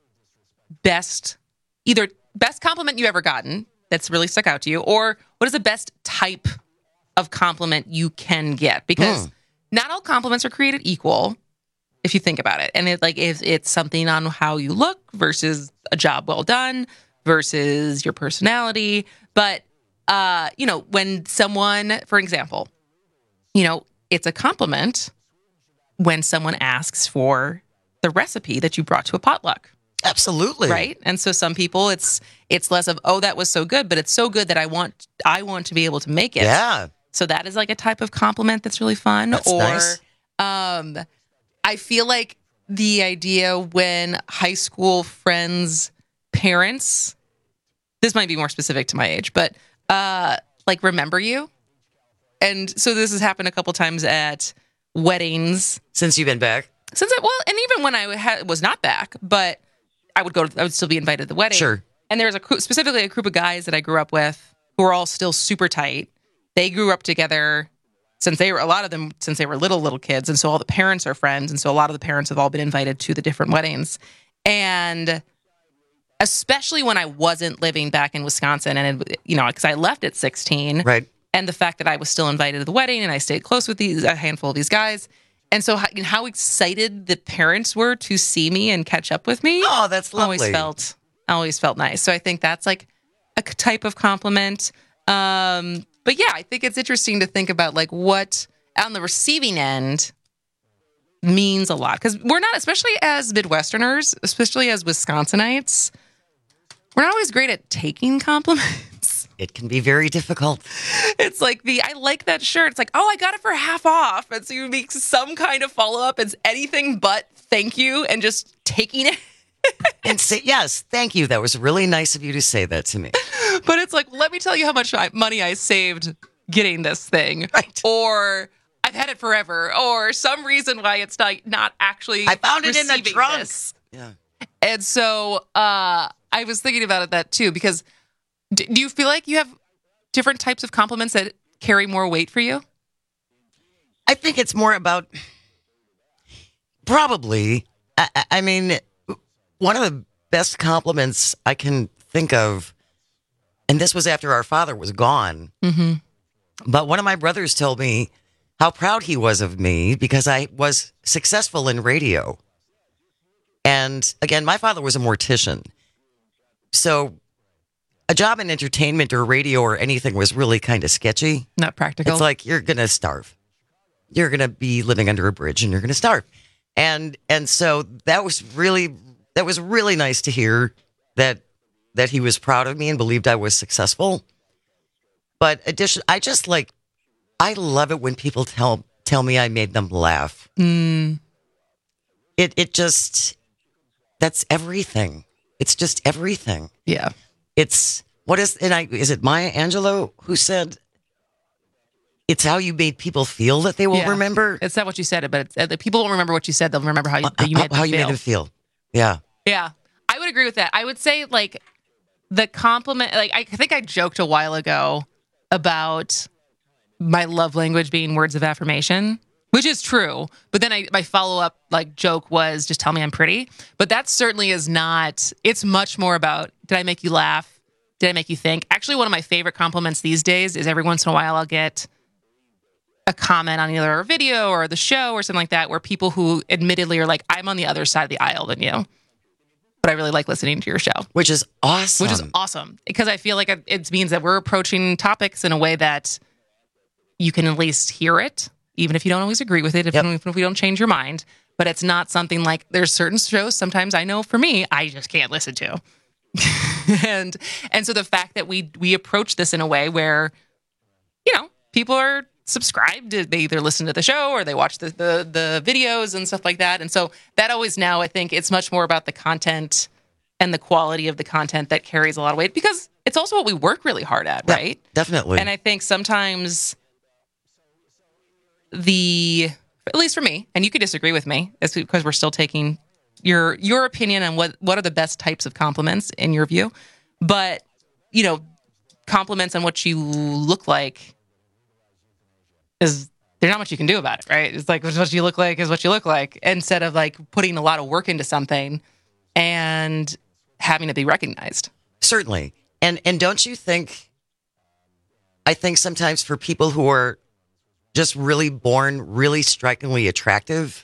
[SPEAKER 16] best, either best compliment you've ever gotten that's really stuck out to you, or what is the best type of compliment you can get? Because mm. not all compliments are created equal, if you think about it. And it, like, if it's something on how you look versus a job well done versus your personality. But, uh, you know, when someone, for example, you know, it's a compliment when someone asks for the recipe that you brought to a potluck.
[SPEAKER 8] Absolutely.
[SPEAKER 16] Right. And so some people it's it's less of, oh, that was so good, but it's so good that I want I want to be able to make it.
[SPEAKER 8] Yeah.
[SPEAKER 16] So that is like a type of compliment that's really fun.
[SPEAKER 8] That's
[SPEAKER 16] or
[SPEAKER 8] nice.
[SPEAKER 16] um I feel like the idea when high school friends' parents, this might be more specific to my age, but uh like remember you. And so this has happened a couple times at weddings.
[SPEAKER 8] Since you've been back?
[SPEAKER 16] Since I, well, and even when I ha- was not back, but I would go to, I would still be invited to the wedding.
[SPEAKER 8] Sure.
[SPEAKER 16] And there was a specifically a group of guys that I grew up with who were all still super tight. They grew up together since they were, a lot of them, since they were little, little kids. And so all the parents are friends. And so a lot of the parents have all been invited to the different weddings. And especially when I wasn't living back in Wisconsin and, it, you know, because I left at sixteen.
[SPEAKER 8] Right.
[SPEAKER 16] And the fact that I was still invited to the wedding and I stayed close with these, a handful of these guys. And so how, you know, how excited the parents were to see me and catch up with me.
[SPEAKER 8] Oh, that's lovely.
[SPEAKER 16] Always felt, always felt nice. So I think that's like a type of compliment. Um, but yeah, I think it's interesting to think about like what on the receiving end means a lot. Because we're not, especially as Midwesterners, especially as Wisconsinites, we're not always great at taking compliments.
[SPEAKER 8] it can be very difficult.
[SPEAKER 16] It's like the, I like that shirt. It's like, oh, I got it for half off. And so you make some kind of follow-up. It's anything but thank you and just taking it.
[SPEAKER 8] And say, yes, thank you. That was really nice of you to say that to me.
[SPEAKER 16] But it's like, let me tell you how much I, money I saved getting this thing.
[SPEAKER 8] Right.
[SPEAKER 16] Or I've had it forever. Or some reason why it's not, not actually
[SPEAKER 8] I found it in the
[SPEAKER 16] receiving
[SPEAKER 8] trunk.
[SPEAKER 16] this.
[SPEAKER 8] Yeah.
[SPEAKER 16] And so uh, I was thinking about it that too, because d- do you feel like you have different types of compliments that carry more weight for you?
[SPEAKER 8] I think it's more about probably, I, I mean, one of the best compliments I can think of, and this was after our father was gone,
[SPEAKER 16] mm-hmm.
[SPEAKER 8] but one of my brothers told me how proud he was of me because I was successful in radio. And again, my father was a mortician. So a job in entertainment or radio or anything was really kind of sketchy.
[SPEAKER 16] Not practical.
[SPEAKER 8] It's like you're going to starve. You're going to be living under a bridge and you're going to starve. And and so that was really that was really nice to hear that that he was proud of me and believed I was successful. But addition I just like I love it when people tell tell me I made them laugh.
[SPEAKER 16] Mm.
[SPEAKER 8] It it just that's everything. It's just everything.
[SPEAKER 16] Yeah.
[SPEAKER 8] It's what is and I is it Maya Angelou who said it's how you made people feel that they will
[SPEAKER 16] Yeah.
[SPEAKER 8] remember.
[SPEAKER 16] It's not what you said, but it's, uh, the people won't remember what you said. They'll remember how you, how you
[SPEAKER 8] how,
[SPEAKER 16] made them
[SPEAKER 8] how you
[SPEAKER 16] feel.
[SPEAKER 8] made them feel. Yeah.
[SPEAKER 16] Yeah, I would agree with that. I would say like the compliment, like I think I joked a while ago about my love language being words of affirmation, which is true. But then I, my follow-up like joke was just tell me I'm pretty. But that certainly is not, it's much more about, did I make you laugh? Did I make you think? Actually, one of my favorite compliments these days is every once in a while I'll get a comment on either a video or the show or something like that where people who admittedly are like, I'm on the other side of the aisle than you, but I really like listening to your show.
[SPEAKER 8] Which is awesome.
[SPEAKER 16] Which is awesome. Because I feel like it, it means that we're approaching topics in a way that you can at least hear it, even if you don't always agree with it, if,
[SPEAKER 8] Yep.
[SPEAKER 16] even if we don't change your mind. But it's not something like, there's certain shows sometimes I know for me, I just can't listen to. and and so the fact that we we approach this in a way where, you know, people are subscribed, they either listen to the show or they watch the, the the videos and stuff like that. And so that always now, I think it's much more about the content and the quality of the content that carries a lot of weight because it's also what we work really hard at,
[SPEAKER 8] Yeah,
[SPEAKER 16] right?
[SPEAKER 8] definitely.
[SPEAKER 16] And I think sometimes the, at least for me, and you could disagree with me, it's because we're still taking your your opinion on what, what are the best types of compliments in your view. But, you know, compliments on what you look like is there's not much you can do about it, right? It's like what you look like is what you look like, instead of like putting a lot of work into something and having it be recognized.
[SPEAKER 8] Certainly. And and don't you think, I think sometimes for people who are just really born really strikingly attractive,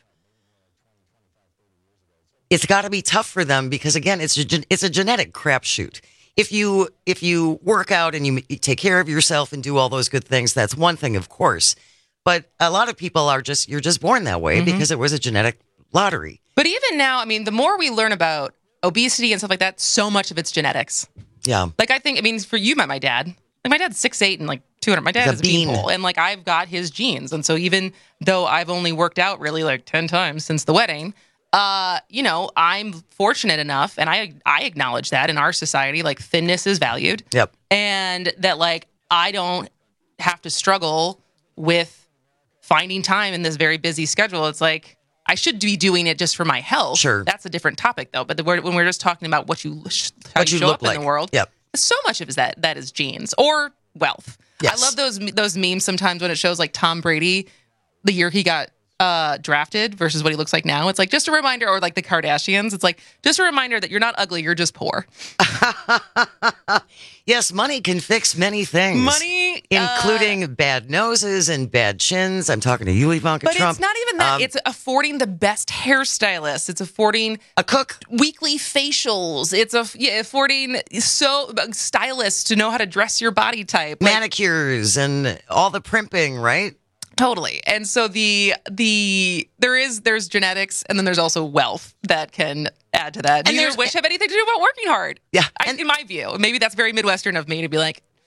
[SPEAKER 8] it's got to be tough for them because again, it's a, gen- it's a genetic crapshoot. If you if you work out and you, you take care of yourself and do all those good things, that's one thing, of course. But a lot of people are just, you're just born that way
[SPEAKER 16] Mm-hmm.
[SPEAKER 8] because it was a genetic lottery.
[SPEAKER 16] But even now, I mean, the more we learn about obesity and stuff like that, so much of it's genetics.
[SPEAKER 8] Yeah.
[SPEAKER 16] Like, I think, I mean, for you, met my dad. Like, my dad's six eight and like two hundred. My dad
[SPEAKER 8] The
[SPEAKER 16] is a bean
[SPEAKER 8] bean.
[SPEAKER 16] pole. And like, I've got his genes. And so even though I've only worked out really like ten times since the wedding, uh, you know, I'm fortunate enough, and I I acknowledge that in our society, like thinness is valued.
[SPEAKER 8] Yep.
[SPEAKER 16] And that like, I don't have to struggle with finding time in this very busy schedule. It's like, I should be doing it just for my health.
[SPEAKER 8] Sure.
[SPEAKER 16] That's a different topic though. But the, when we're just talking about what you, how
[SPEAKER 8] What
[SPEAKER 16] you
[SPEAKER 8] you
[SPEAKER 16] show
[SPEAKER 8] look
[SPEAKER 16] up
[SPEAKER 8] like.
[SPEAKER 16] in the world,
[SPEAKER 8] Yep.
[SPEAKER 16] so much of it is that that is genes or wealth.
[SPEAKER 8] Yes.
[SPEAKER 16] I love those those memes sometimes when it shows like Tom Brady, the year he got uh, drafted versus what he looks like now. It's like just a reminder, or like the Kardashians. It's like just a reminder that you're not ugly, you're just poor.
[SPEAKER 8] Yes, money can fix many things.
[SPEAKER 16] Money,
[SPEAKER 8] including bad noses and bad chins. I'm talking to you, Ivanka
[SPEAKER 16] But
[SPEAKER 8] Trump.
[SPEAKER 16] it's not even that.
[SPEAKER 8] Um,
[SPEAKER 16] It's affording the best hairstylists. It's affording
[SPEAKER 8] a cook,
[SPEAKER 16] weekly facials. It's a, yeah, affording so stylists to know how to dress your body type. Like,
[SPEAKER 8] manicures and all the primping, right?
[SPEAKER 16] totally. And so the the there is there's genetics, and then there's also wealth that can add to that.
[SPEAKER 8] And
[SPEAKER 16] Neither
[SPEAKER 8] there's-
[SPEAKER 16] of which have anything to do about working hard.
[SPEAKER 8] Yeah,
[SPEAKER 16] I, in my view, maybe that's very Midwestern of me to be like,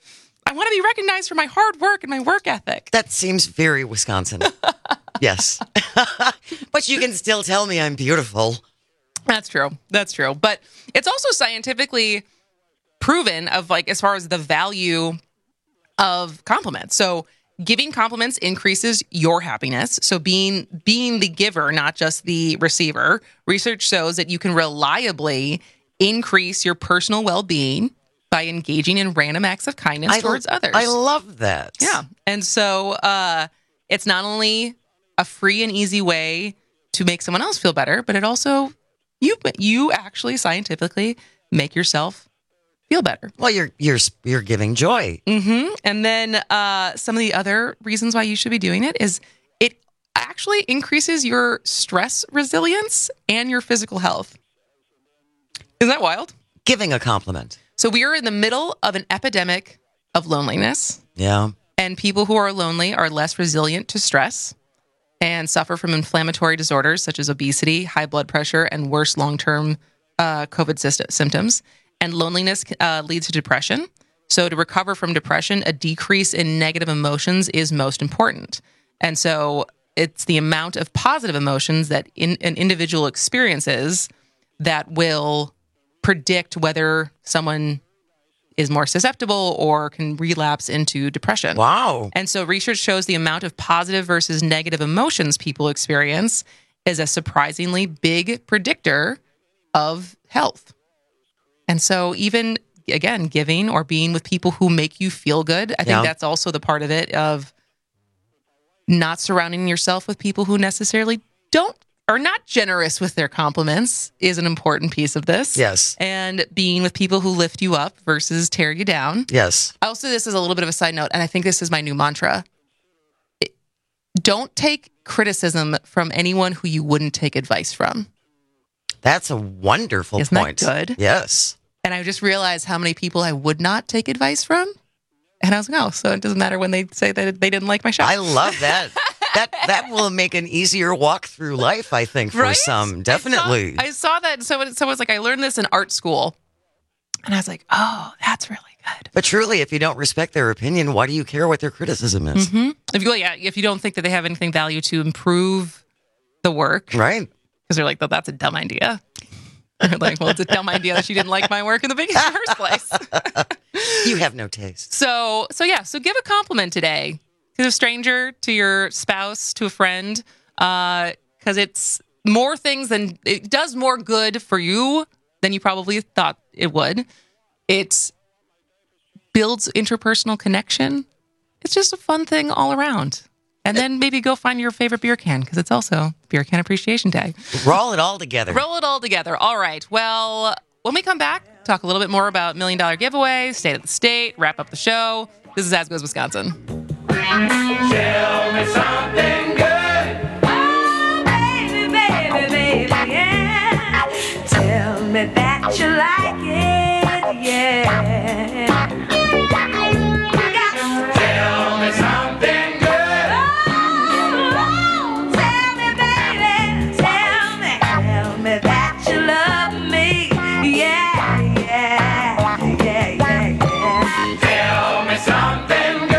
[SPEAKER 16] I want to be recognized for my hard work and my work ethic.
[SPEAKER 8] That seems very Wisconsin. Yes. But you can still tell me I'm beautiful.
[SPEAKER 16] That's true. That's true. But it's also scientifically proven of like as far as the value of compliments. So giving compliments increases your happiness. So being being the giver, not just the receiver. Research shows that you can reliably increase your personal well-being by engaging in random acts of kindness
[SPEAKER 8] I
[SPEAKER 16] towards
[SPEAKER 8] lo-
[SPEAKER 16] others.
[SPEAKER 8] I love that.
[SPEAKER 16] Yeah. And so uh, it's not only a free and easy way to make someone else feel better, but it also, you you actually scientifically make yourself feel better.
[SPEAKER 8] Well, you're you're you're giving joy.
[SPEAKER 16] Mm-hmm. And then uh, some of the other reasons why you should be doing it is it actually increases your stress resilience and your physical health. Isn't that wild?
[SPEAKER 8] Giving a compliment.
[SPEAKER 16] So we are in the middle of an epidemic of loneliness.
[SPEAKER 8] Yeah.
[SPEAKER 16] And people who are lonely are less resilient to stress and suffer from inflammatory disorders such as obesity, high blood pressure, and worse long-term uh, COVID system, symptoms. And loneliness uh, leads to depression. So to recover from depression, a decrease in negative emotions is most important. And so it's the amount of positive emotions that in, an individual experiences that will predict whether someone is more susceptible or can relapse into depression.
[SPEAKER 8] Wow.
[SPEAKER 16] And so research shows the amount of positive versus negative emotions people experience is a surprisingly big predictor of health. And so even, again, giving or being with people who make you feel good, I think
[SPEAKER 8] Yeah.
[SPEAKER 16] that's also the part of it of not surrounding yourself with people who necessarily don't are not generous with their compliments is an important piece of this.
[SPEAKER 8] Yes.
[SPEAKER 16] And being with people who lift you up versus tear you down.
[SPEAKER 8] Yes.
[SPEAKER 16] Also, this is a little bit of a side note, and I think this is my new mantra. It- don't take criticism from anyone who you wouldn't take advice from.
[SPEAKER 8] That's a wonderful
[SPEAKER 16] Isn't
[SPEAKER 8] point.
[SPEAKER 16] that good?
[SPEAKER 8] Yes.
[SPEAKER 16] And I just realized how many people I would not take advice from. And I was like, oh, so it doesn't matter when they say that they didn't like my show.
[SPEAKER 8] I love that. that that will make an easier walk through life, I think, for
[SPEAKER 16] Right?
[SPEAKER 8] some. Definitely.
[SPEAKER 16] I saw, I saw that. So it, so it was like, I learned this in art school. And I was like, oh, that's really good.
[SPEAKER 8] But truly, if you don't respect their opinion, why do you care what their criticism is?
[SPEAKER 16] Mm-hmm. If you, yeah, if you don't think that they have anything value to improve the work.
[SPEAKER 8] Right.
[SPEAKER 16] Because they're like, well, that's a dumb idea. They're like, well, it's a dumb idea that she didn't like my work in the beginning- first place.
[SPEAKER 8] You have no taste.
[SPEAKER 16] So, so yeah, so give a compliment today to a stranger, to your spouse, to a friend, because uh, it's more things than, it does more good for you than you probably thought it would. It builds interpersonal connection. It's just a fun thing all around. And then maybe go find your favorite beer can, because it's also Beer Can Appreciation Day.
[SPEAKER 8] Roll it all together.
[SPEAKER 16] Roll it all together. All right. Well, when we come back, talk a little bit more about Million Dollar Giveaway, State of the State, wrap up the show. This is As Goes Wisconsin.
[SPEAKER 10] Tell me something good. Oh, baby, baby, baby, yeah. Tell me that you like it, yeah. Tell me something good. Oh, tell me, baby, tell me, tell me that you love me, yeah, yeah, yeah, yeah, yeah. Tell me something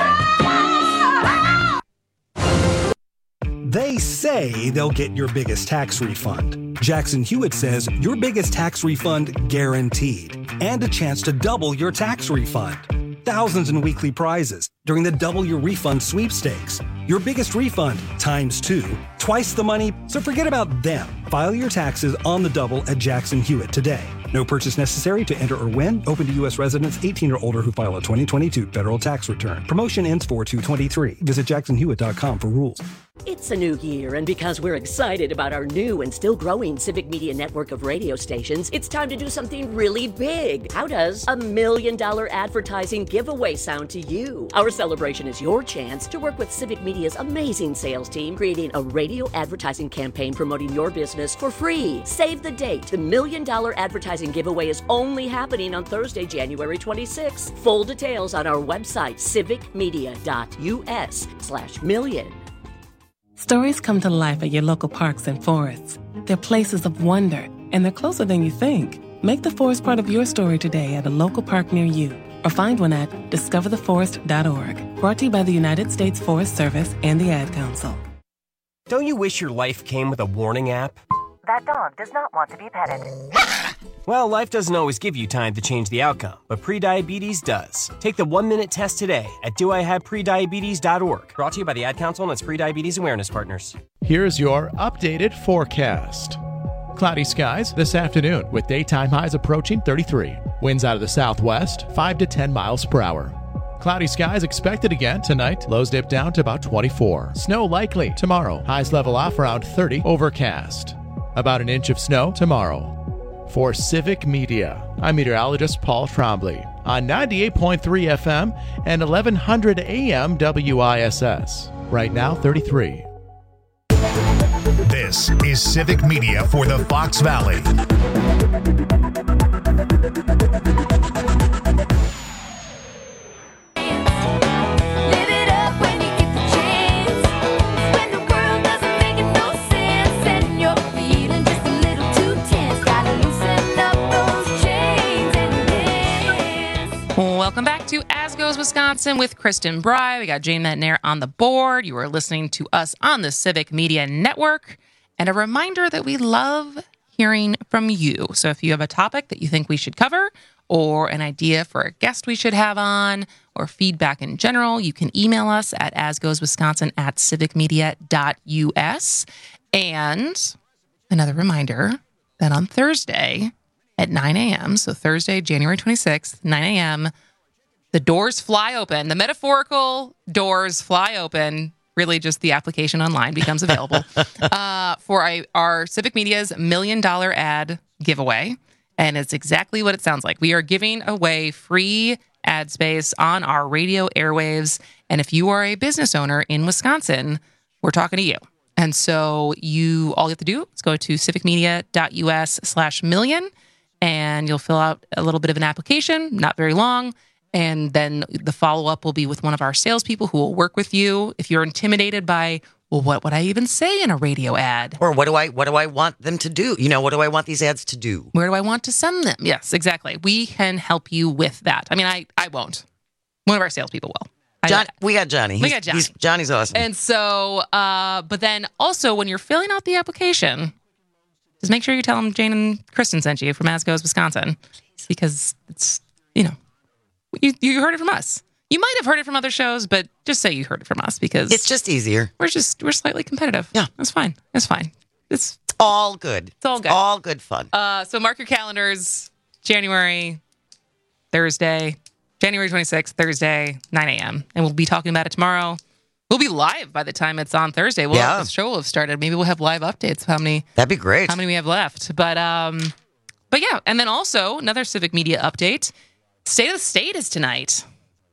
[SPEAKER 10] good.
[SPEAKER 11] They say they'll get your biggest tax refund. Jackson Hewitt says your biggest tax refund guaranteed, and a chance to double your tax refund. Thousands in weekly prizes during the Double Your Refund sweepstakes. Your biggest refund times two, twice the money, so forget about them. File your taxes on the double at Jackson Hewitt today. No purchase necessary to enter or win. Open to U S residents eighteen or older who file a twenty twenty-two federal tax return. Promotion ends four two twenty-three. Visit jackson hewitt dot com for rules.
[SPEAKER 9] It's a new year, and because we're excited about our new and still growing Civic Media network of radio stations, it's time to do something really big. How does a million dollar advertising giveaway sound to you? Our celebration is your chance to work with Civic Media's amazing sales team, creating a radio advertising campaign promoting your business for free. Save the date. The million dollar advertising giveaway is only happening on Thursday, January twenty-sixth. Full details on our website, civic media dot u s slash million.
[SPEAKER 12] Stories come to life at your local parks and forests. They're places of wonder, and they're closer than you think. Make the forest part of your story today at a local park near you. or find one at discover the forest dot org. Brought to you by the United States Forest Service and the Ad Council.
[SPEAKER 13] Don't you wish your life came with a warning app?
[SPEAKER 14] That dog does not want to be petted.
[SPEAKER 13] Well, life doesn't always give you time to change the outcome, but prediabetes does. Take the one-minute test today at do I have prediabetes dot org. Brought to you by the Ad Council and its prediabetes awareness partners.
[SPEAKER 15] Here's your updated forecast. Cloudy skies this afternoon with daytime highs approaching thirty-three. Winds out of the southwest, five to ten miles per hour. Cloudy skies expected again tonight. Lows dip down to about twenty-four. Snow likely tomorrow. Highs level off around thirty. Overcast. About an inch of snow tomorrow. For Civic Media, I'm meteorologist Paul Trombley on ninety-eight point three F M and eleven hundred A M W I S S. Right now, thirty-three.
[SPEAKER 7] This is Civic Media for the Fox Valley.
[SPEAKER 10] Live it up when you get the chance. When the world doesn't make it no sense and you're feeling just a little too tense. Gotta loosen up those chains and dance.
[SPEAKER 16] Welcome back to As Goes Wisconsin with Kristen Bry. We got Jane Metnair on the board. You are listening to us on the Civic Media Network. And a reminder that we love hearing from you. So if you have a topic that you think we should cover, or an idea for a guest we should have on, or feedback in general, you can email us at asgoeswisconsin at civicmedia dot u s. And another reminder that on Thursday at nine a.m., so Thursday, January twenty-sixth, nine a.m., the doors fly open. The metaphorical doors fly open. Really, just the application online becomes available uh, for a, our Civic Media's Million Dollar Ad giveaway. And it's exactly what it sounds like. We are giving away free ad space on our radio airwaves. And if you are a business owner in Wisconsin, we're talking to you. And so you all you have to do is go to civicmedia dot u s slash million, and you'll fill out a little bit of an application, not very long. And then the follow-up will be with one of our salespeople who will work with you. If you're intimidated by, well, what would I even say in a radio ad?
[SPEAKER 8] Or what do I what do I want them to do? You know, what do I want these ads to do?
[SPEAKER 16] Where do I want to send them? Yes, exactly. We can help you with that. I mean, I, I won't. One of our salespeople will.
[SPEAKER 8] John, we got Johnny.
[SPEAKER 16] We
[SPEAKER 8] He's,
[SPEAKER 16] got Johnny.
[SPEAKER 8] He's, Johnny's awesome.
[SPEAKER 16] And so, uh, but then also when you're filling out the application, just make sure you tell them Jane and Kristen sent you from As Goes Wisconsin, because it's, you know, You you heard it from us. You might have heard it from other shows, but just say you heard it from us, because
[SPEAKER 8] it's just easier.
[SPEAKER 16] We're just we're slightly competitive.
[SPEAKER 8] Yeah,
[SPEAKER 16] that's fine. That's fine. It's,
[SPEAKER 8] it's all good.
[SPEAKER 16] It's all good.
[SPEAKER 8] It's all good fun.
[SPEAKER 16] Uh, so mark your calendars. January Thursday, January twenty-sixth, Thursday, nine a.m. and we'll be talking about it tomorrow. We'll be live by the time it's on Thursday. We'll
[SPEAKER 8] yeah.
[SPEAKER 16] have, the show will have started. Maybe we'll have live updates. How many?
[SPEAKER 8] That'd be great.
[SPEAKER 16] How many we have left? But um, but yeah, and then also another Civic Media update. State of the State is tonight.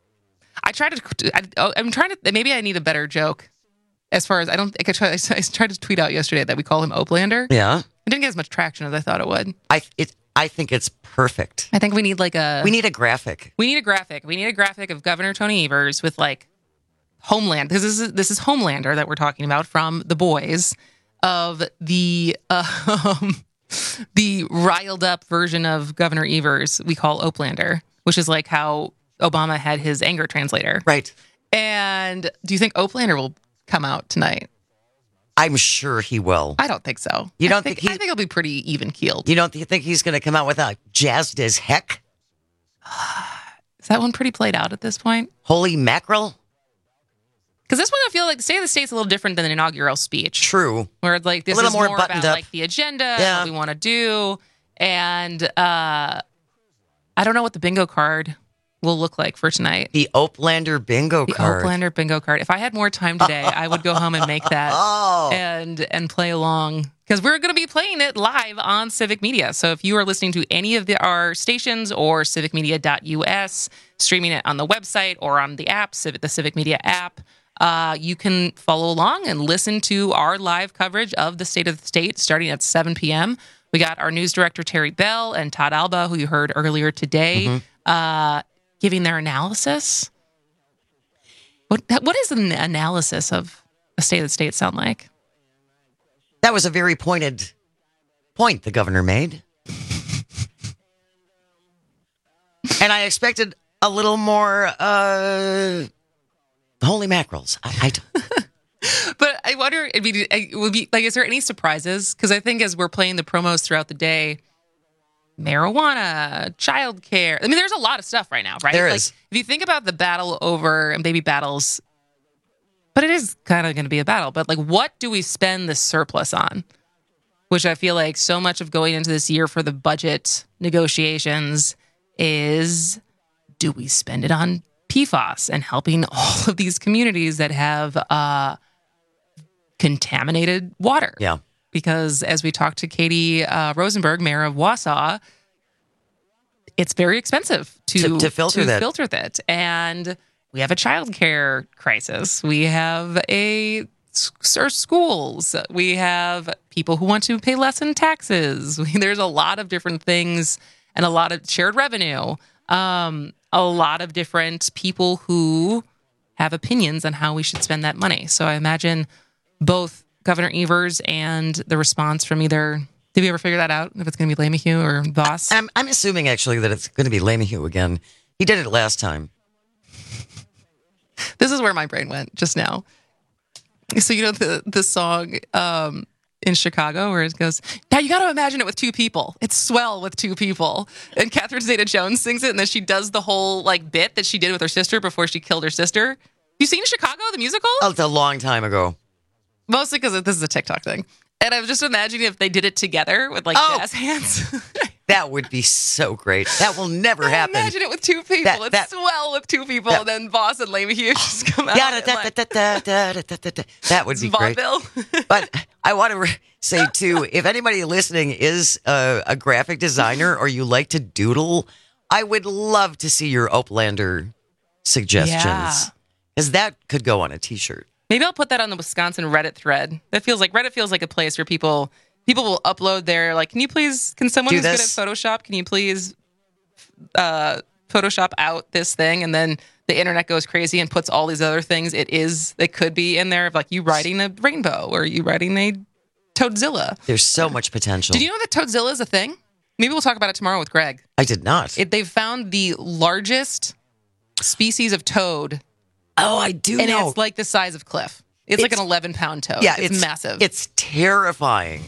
[SPEAKER 16] I tried to. I, I'm trying to. Maybe I need a better joke. As far as I don't think I tried. I tried to tweet out yesterday that we call him Oplander.
[SPEAKER 8] Yeah,
[SPEAKER 16] it didn't get as much traction as I thought it would.
[SPEAKER 8] I it. I think it's perfect.
[SPEAKER 16] I think we need like a.
[SPEAKER 8] We need a graphic.
[SPEAKER 16] We need a graphic. We need a graphic of Governor Tony Evers with like Homeland. This is this is Homelander that we're talking about from The Boys, of the uh, um, the riled up version of Governor Evers we call Oplander, which is like how Obama had his anger translator.
[SPEAKER 8] Right.
[SPEAKER 16] And do you think Oplander will come out tonight?
[SPEAKER 8] I'm sure he will.
[SPEAKER 16] I don't think so.
[SPEAKER 8] You don't
[SPEAKER 16] I think,
[SPEAKER 8] think,
[SPEAKER 16] think I think he'll be pretty even keeled.
[SPEAKER 8] You don't think he's going to come out with a jazzed as heck?
[SPEAKER 16] Is that one pretty played out at this point?
[SPEAKER 8] Holy mackerel?
[SPEAKER 16] Because this one, I feel like the State of the State's a little different than an inaugural speech.
[SPEAKER 8] True.
[SPEAKER 16] Where it's like this
[SPEAKER 8] a little
[SPEAKER 16] is
[SPEAKER 8] more,
[SPEAKER 16] more
[SPEAKER 8] buttoned
[SPEAKER 16] about
[SPEAKER 8] up.
[SPEAKER 16] like the agenda,
[SPEAKER 8] yeah.
[SPEAKER 16] what we want to do, and uh, I don't know what the bingo card will look like for tonight.
[SPEAKER 8] The Oplander bingo
[SPEAKER 16] the
[SPEAKER 8] card.
[SPEAKER 16] The Oplander bingo card. If I had more time today, I would go home and make that
[SPEAKER 8] oh.
[SPEAKER 16] and and play along, because we're going to be playing it live on Civic Media. So if you are listening to any of the, our stations or civic media dot u s, streaming it on the website or on the app, Civic, the Civic Media app, uh, you can follow along and listen to our live coverage of the State of the State starting at seven p.m. We got our news director, Terry Bell, and Todd Alba, who you heard earlier today, mm-hmm. uh, giving their analysis. What what is an analysis of a State of the State sound like?
[SPEAKER 8] That was a very pointed point the governor made. And I expected a little more uh, holy mackerels. I, I don't.
[SPEAKER 16] But I wonder, I mean, it would be like, is there any surprises? Because I think as we're playing the promos throughout the day, marijuana, childcare. I mean, there's a lot of stuff right now, right?
[SPEAKER 8] There
[SPEAKER 16] like,
[SPEAKER 8] is.
[SPEAKER 16] If you think about the battle over and baby battles, but it is kind of going to be a battle. But like, what do we spend the surplus on? Which I feel like so much of going into this year for the budget negotiations is, do we spend it on P FAS and helping all of these communities that have uh, contaminated water?
[SPEAKER 8] Yeah.
[SPEAKER 16] Because as we talked to Katie uh, Rosenberg, mayor of Wausau, it's very expensive to,
[SPEAKER 8] To- to filter that.
[SPEAKER 16] filter that. And we have a childcare crisis. We have a our schools. We have people who want to pay less in taxes. There's a lot of different things and a lot of shared revenue. Um, a lot of different people who have opinions on how we should spend that money. So I imagine both Governor Evers and the response from either, did we ever figure that out? If it's going to be LeMahieu or Voss?
[SPEAKER 8] I'm, I'm assuming, actually, that it's going to be LeMahieu again. He did it last time.
[SPEAKER 16] This is where my brain went just now. So, you know, the, the song um, in Chicago where it goes, now you got to imagine it with two people. It's swell with two people. And Catherine Zeta-Jones sings it, and then she does the whole like bit that she did with her sister before she killed her sister. You seen Chicago, the musical?
[SPEAKER 8] Oh, it's a long time ago.
[SPEAKER 16] Mostly because this is a TikTok thing. And I was just imagining if they did it together with like
[SPEAKER 8] Oh.
[SPEAKER 16] jazz hands.
[SPEAKER 8] That would be so great. That will never happen.
[SPEAKER 16] Imagine it with two people.
[SPEAKER 8] That-
[SPEAKER 16] it's
[SPEAKER 8] that-
[SPEAKER 16] swell with two people, and then Voss and LeMahieu just come out.
[SPEAKER 8] Yeah,
[SPEAKER 16] and,
[SPEAKER 8] da,
[SPEAKER 16] like,
[SPEAKER 8] da, da, da, da, da, da, da. That would be great.
[SPEAKER 16] vaudeville.
[SPEAKER 8] But I want to re- say, too, if anybody listening is a, a graphic designer or you like to doodle, I would love to see your Oplander suggestions.
[SPEAKER 16] Yeah.
[SPEAKER 8] Because that could go on a T-shirt.
[SPEAKER 16] Maybe I'll put that on the Wisconsin Reddit thread. That feels like Reddit feels like a place where people people will upload their like, can you please, can someone
[SPEAKER 8] Do
[SPEAKER 16] who's
[SPEAKER 8] this.
[SPEAKER 16] good at Photoshop, can you please uh, Photoshop out this thing? And then the internet goes crazy and puts all these other things it is, that could be in there, of like you writing a rainbow or you writing a Toadzilla.
[SPEAKER 8] There's so much potential.
[SPEAKER 16] Did you know that Toadzilla is a thing? Maybe we'll talk about it tomorrow with Greg.
[SPEAKER 8] I did not.
[SPEAKER 16] It, they've found the largest species of toad.
[SPEAKER 8] Oh, I do
[SPEAKER 16] and
[SPEAKER 8] know.
[SPEAKER 16] it's like the size of Cliff. It's, like an eleven pound toad.
[SPEAKER 8] Yeah,
[SPEAKER 16] it's,
[SPEAKER 8] it's
[SPEAKER 16] massive.
[SPEAKER 8] It's terrifying.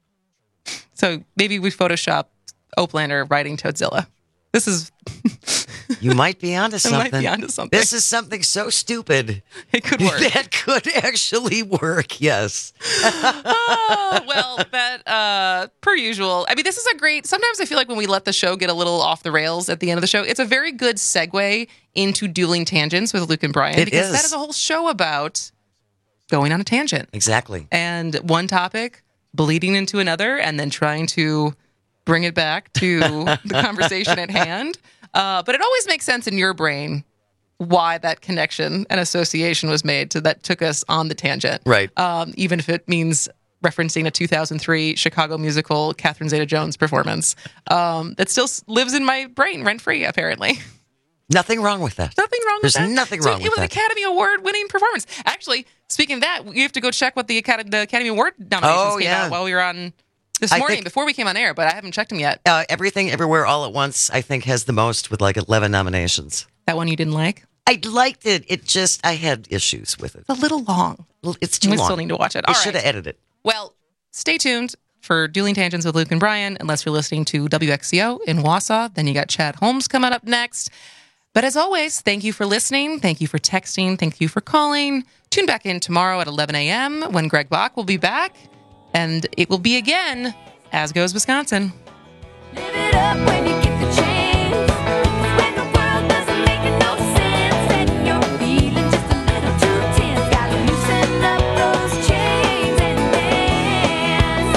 [SPEAKER 16] So maybe we Photoshop Oplander writing Toadzilla. This is...
[SPEAKER 8] You might be onto
[SPEAKER 16] I
[SPEAKER 8] something.
[SPEAKER 16] might be onto something.
[SPEAKER 8] This is something so stupid.
[SPEAKER 16] It could work.
[SPEAKER 8] That could actually work, yes.
[SPEAKER 16] Oh, well, that, uh, per usual. I mean, this is a great... Sometimes I feel like when we let the show get a little off the rails at the end of the show, it's a very good segue into Dueling Tangents with Luke and Brian.
[SPEAKER 8] It
[SPEAKER 16] because
[SPEAKER 8] is.
[SPEAKER 16] that is a whole show about going on a tangent.
[SPEAKER 8] Exactly.
[SPEAKER 16] And one topic bleeding into another and then trying to bring it back to the conversation at hand. Uh, but it always makes sense in your brain why that connection and association was made to that took us on the tangent.
[SPEAKER 8] Right.
[SPEAKER 16] Um, even if it means referencing a two thousand three Chicago musical Catherine Zeta-Jones performance. Um, that still s- lives in my brain rent-free, apparently.
[SPEAKER 8] Nothing wrong with that.
[SPEAKER 16] Nothing wrong
[SPEAKER 8] There's
[SPEAKER 16] with that.
[SPEAKER 8] nothing
[SPEAKER 16] So
[SPEAKER 8] wrong
[SPEAKER 16] it
[SPEAKER 8] with
[SPEAKER 16] was an
[SPEAKER 8] that.
[SPEAKER 16] Academy Award winning performance. Actually, speaking of that, you have to go check what the Academy, the Academy Award nominations
[SPEAKER 8] Oh,
[SPEAKER 16] came
[SPEAKER 8] yeah.
[SPEAKER 16] out while we were on this
[SPEAKER 8] I
[SPEAKER 16] morning,
[SPEAKER 8] think-
[SPEAKER 16] before we came on air, but I haven't checked them yet.
[SPEAKER 8] Uh, Everything, Everywhere, All at Once, I think, has the most with like eleven nominations.
[SPEAKER 16] That one you didn't like?
[SPEAKER 8] I liked it. It just, I had issues with it.
[SPEAKER 16] It's a little long.
[SPEAKER 8] It's too
[SPEAKER 16] we
[SPEAKER 8] long.
[SPEAKER 16] still need to watch it.
[SPEAKER 8] We
[SPEAKER 16] All
[SPEAKER 8] should
[SPEAKER 16] right.
[SPEAKER 8] have edited it.
[SPEAKER 16] Well, stay tuned for Dueling Tangents with Luke and Brian, unless you're listening to W X C O in Wausau. Then you got Chad Holmes coming up next. But as always, thank you for listening. Thank you for texting. Thank you for calling. Tune back in tomorrow at eleven a.m. when Greg Bach will be back. And it will be again, As Goes Wisconsin.
[SPEAKER 10] Live it up when you get the chance. When the world doesn't make no sense and you're feeling just a little too tense, gotta loosen up those chains and dance.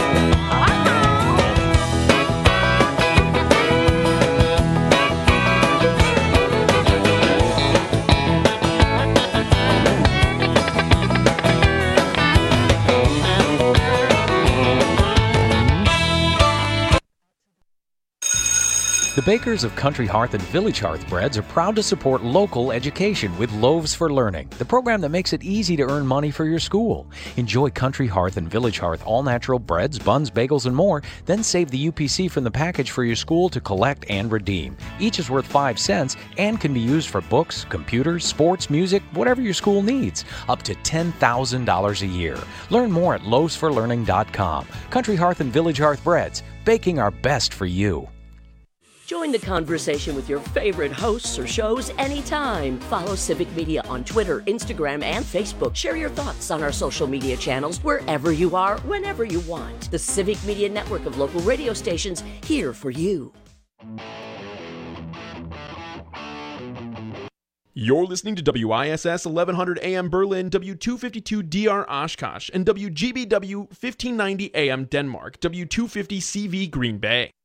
[SPEAKER 2] The bakers of Country Hearth and Village Hearth Breads are proud to support local education with Loaves for Learning, the program that makes it easy to earn money for your school. Enjoy Country Hearth and Village Hearth all-natural breads, buns, bagels, and more, then save the U P C from the package for your school to collect and redeem. Each is worth five cents and can be used for books, computers, sports, music, whatever your school needs, up to ten thousand dollars a year. Learn more at loaves for learning dot com. Country Hearth and Village Hearth Breads, baking our best for you.
[SPEAKER 9] Join the conversation with your favorite hosts or shows anytime. Follow Civic Media on Twitter, Instagram, and Facebook. Share your thoughts on our social media channels wherever you are, whenever you want. The Civic Media network of local radio stations here for you.
[SPEAKER 1] You're listening to W I S S eleven hundred A M Berlin, W two fifty-two D R Oshkosh, and W G B W fifteen ninety A M Denmark, W two fifty C V Green Bay.